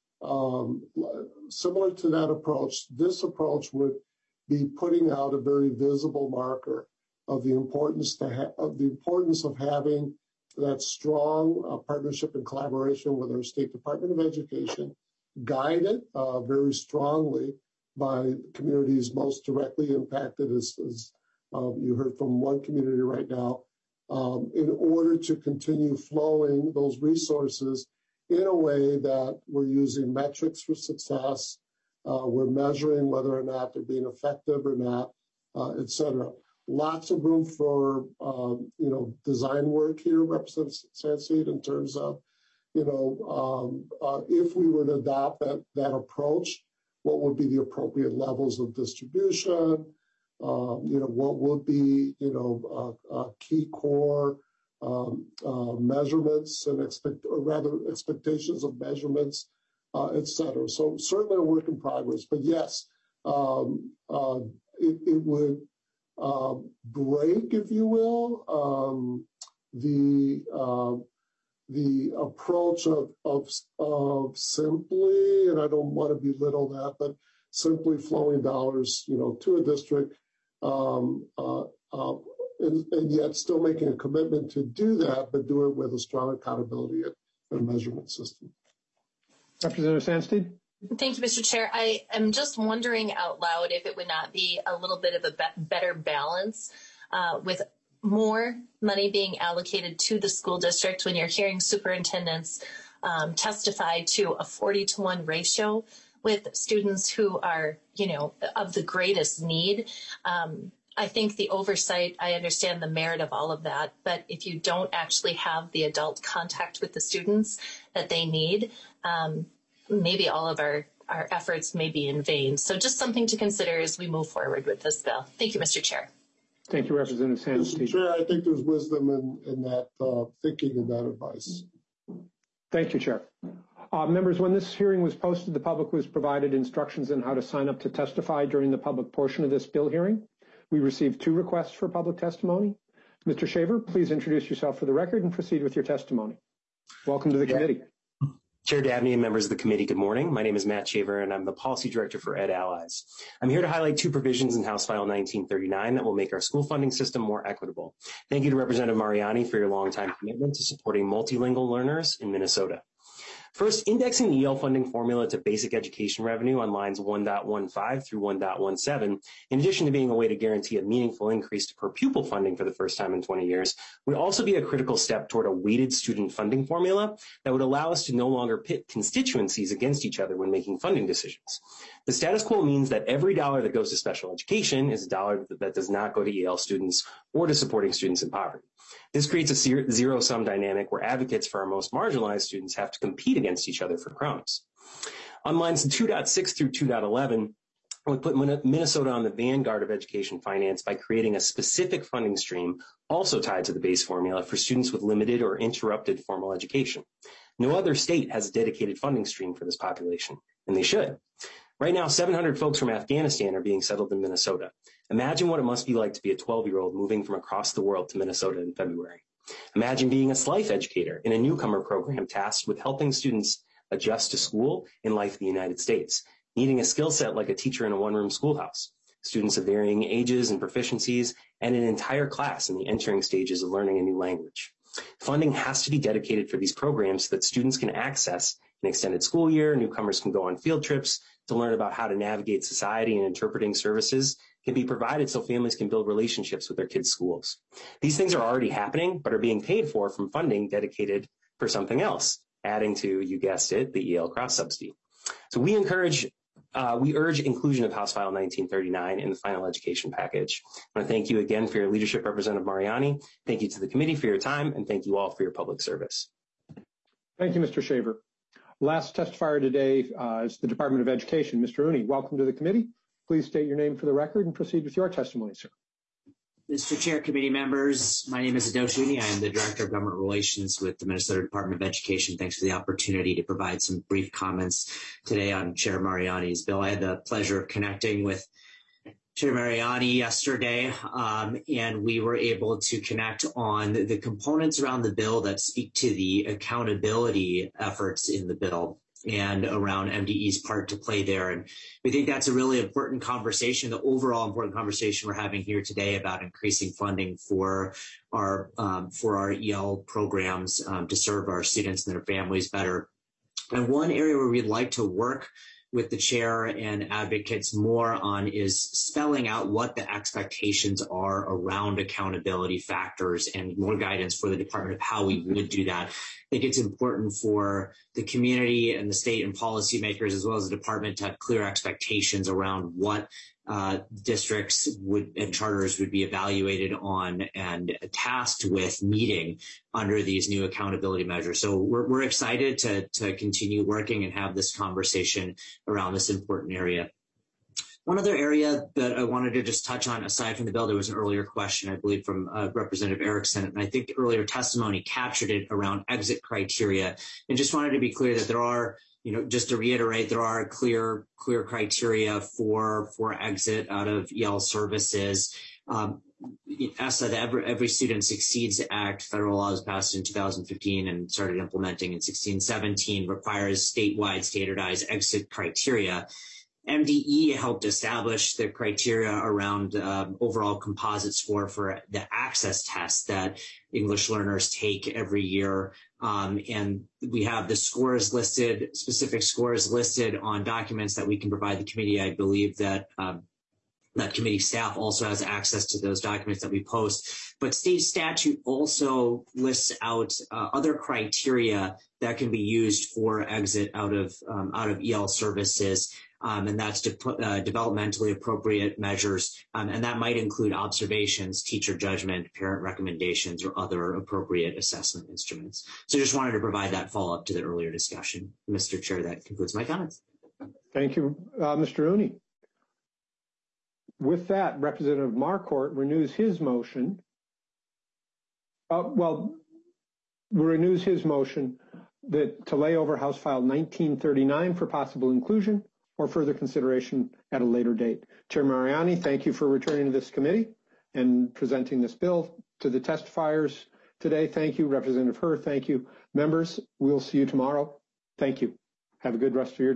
um, similar to that approach, this approach would be putting out a very visible marker of the importance to ha- of the importance of having that strong uh, partnership and collaboration with our State Department of Education, guided uh, very strongly by communities most directly impacted, as, as um, you heard from one community right now, um, in order to continue flowing those resources in a way that we're using metrics for success, uh, we're measuring whether or not they're being effective or not, uh, et cetera. Lots of room for, um, you know, design work here, Representative Sandstein, in terms of, you know, um, uh, if we were to adopt that, that approach, what would be the appropriate levels of distribution? Um, you know, what would be, you know, uh, uh, key core um, uh, measurements and expect, or rather expectations of measurements, uh, et cetera. So certainly a work in progress. But yes, um, uh, it, it would uh, break, if you will, um, the uh, the approach of, of, of simply, and I don't want to belittle that, but simply flowing dollars, you know, to a district, um, uh, uh, and, and yet still making a commitment to do that, but do it with a strong accountability and measurement system. Representative Sandstein. Thank you, Mister Chair. I am just wondering out loud if it would not be a little bit of a be- better balance uh, with more money being allocated to the school district when you're hearing superintendents um, testify to a forty to one ratio with students who are, you know, of the greatest need. Um, I think the oversight, I understand the merit of all of that, but if you don't actually have the adult contact with the students that they need, um, maybe all of our, our efforts may be in vain. So just something to consider as we move forward with this bill. Thank you, Mister Chair. Thank you, Representative Sandstein. Mister Chair, I think there's wisdom in, in that uh, thinking and that advice. Thank you, Chair. Uh, members, when this hearing was posted, the public was provided instructions on how to sign up to testify during the public portion of this bill hearing. We received two requests for public testimony. Mister Shaver, please introduce yourself for the record and proceed with your testimony. Welcome to the yeah. committee. Chair Dabney and members of the committee, good morning. My name is Matt Shaver, and I'm the Policy Director for Ed Allies. I'm here to highlight two provisions in House File nineteen thirty-nine that will make our school funding system more equitable. Thank you to Representative Mariani for your longtime commitment to supporting multilingual learners in Minnesota. First, indexing the E L funding formula to basic education revenue on lines one point fifteen through one point seventeen, in addition to being a way to guarantee a meaningful increase to per pupil funding for the first time in twenty years, would also be a critical step toward a weighted student funding formula that would allow us to no longer pit constituencies against each other when making funding decisions. The status quo means that every dollar that goes to special education is a dollar that does not go to E L students or to supporting students in poverty. This creates a zero-sum dynamic where advocates for our most marginalized students have to compete against each other for crumbs. On lines two point six through two point eleven, I would put Minnesota on the vanguard of education finance by creating a specific funding stream also tied to the base formula for students with limited or interrupted formal education. No other state has a dedicated funding stream for this population, and they should. Right now, seven hundred folks from Afghanistan are being settled in Minnesota. Imagine what it must be like to be a twelve-year-old moving from across the world to Minnesota in February. Imagine being a S L I F E educator in a newcomer program tasked with helping students adjust to school and life in the United States, needing a skill set like a teacher in a one-room schoolhouse, students of varying ages and proficiencies, and an entire class in the entering stages of learning a new language. Funding has to be dedicated for these programs so that students can access an extended school year, newcomers can go on field trips to learn about how to navigate society, and interpreting services can be provided so families can build relationships with their kids' schools. These things are already happening, but are being paid for from funding dedicated for something else, adding to, you guessed it, the E L cross-subsidy. So we encourage, uh, we urge inclusion of House File nineteen thirty-nine in the final education package. I want to thank you again for your leadership, Representative Mariani. Thank you to the committee for your time, and thank you all for your public service. Thank you, Mister Shaver. Last testifier today uh, is the Department of Education. Mister Rooney, welcome to the committee. Please state your name for the record and proceed with your testimony, sir. Mister Chair, committee members, my name is Adosh Rooney. I am the Director of Government Relations with the Minnesota Department of Education. Thanks for the opportunity to provide some brief comments today on Chair Mariani's bill. I had the pleasure of connecting with Chair Mariani yesterday, um, and we were able to connect on the, the components around the bill that speak to the accountability efforts in the bill and around M D E's part to play there. And we think that's a really important conversation, the overall important conversation we're having here today about increasing funding for our um, for our E L programs um, to serve our students and their families better. And one area where we'd like to work with the chair and advocates more on is spelling out what the expectations are around accountability factors and more guidance for the department of how we would do that. I think it's important for the community and the state and policymakers as well as the department to have clear expectations around what uh, districts would and charters would be evaluated on and tasked with meeting under these new accountability measures. So we're, we're excited to, to continue working and have this conversation around this important area. One other area that I wanted to just touch on, aside from the bill, there was an earlier question, I believe, from uh, Representative Erickson, and I think the earlier testimony captured it around exit criteria. And just wanted to be clear that there are, you know, just to reiterate, there are clear, clear criteria for for exit out of E L services. Um, ESSA, the Every, Every Student Succeeds Act, federal law was passed in two thousand fifteen and started implementing in sixteen seventeen, requires statewide standardized exit criteria. M D E helped establish the criteria around um, overall composite score for the access test that English learners take every year. Um, and we have the scores listed, specific scores listed on documents that we can provide the committee. I believe that um, that committee staff also has access to those documents that we post. But state statute also lists out uh, other criteria that can be used for exit out of um, out of E L services. Um, and that's de uh, developmentally appropriate measures, um, and that might include observations, teacher judgment, parent recommendations, or other appropriate assessment instruments. So just wanted to provide that follow-up to the earlier discussion. Mister Chair, that concludes my comments. Thank you, uh, Mister Rooney. With that, Representative Marquardt renews his motion. Uh, well, renews his motion that to lay over House File nineteen thirty-nine for possible inclusion or further consideration at a later date. Chair Mariani, thank you for returning to this committee and presenting this bill. To the testifiers today, thank you. Representative Herr, thank you. Members, we'll see you tomorrow. Thank you. Have a good rest of your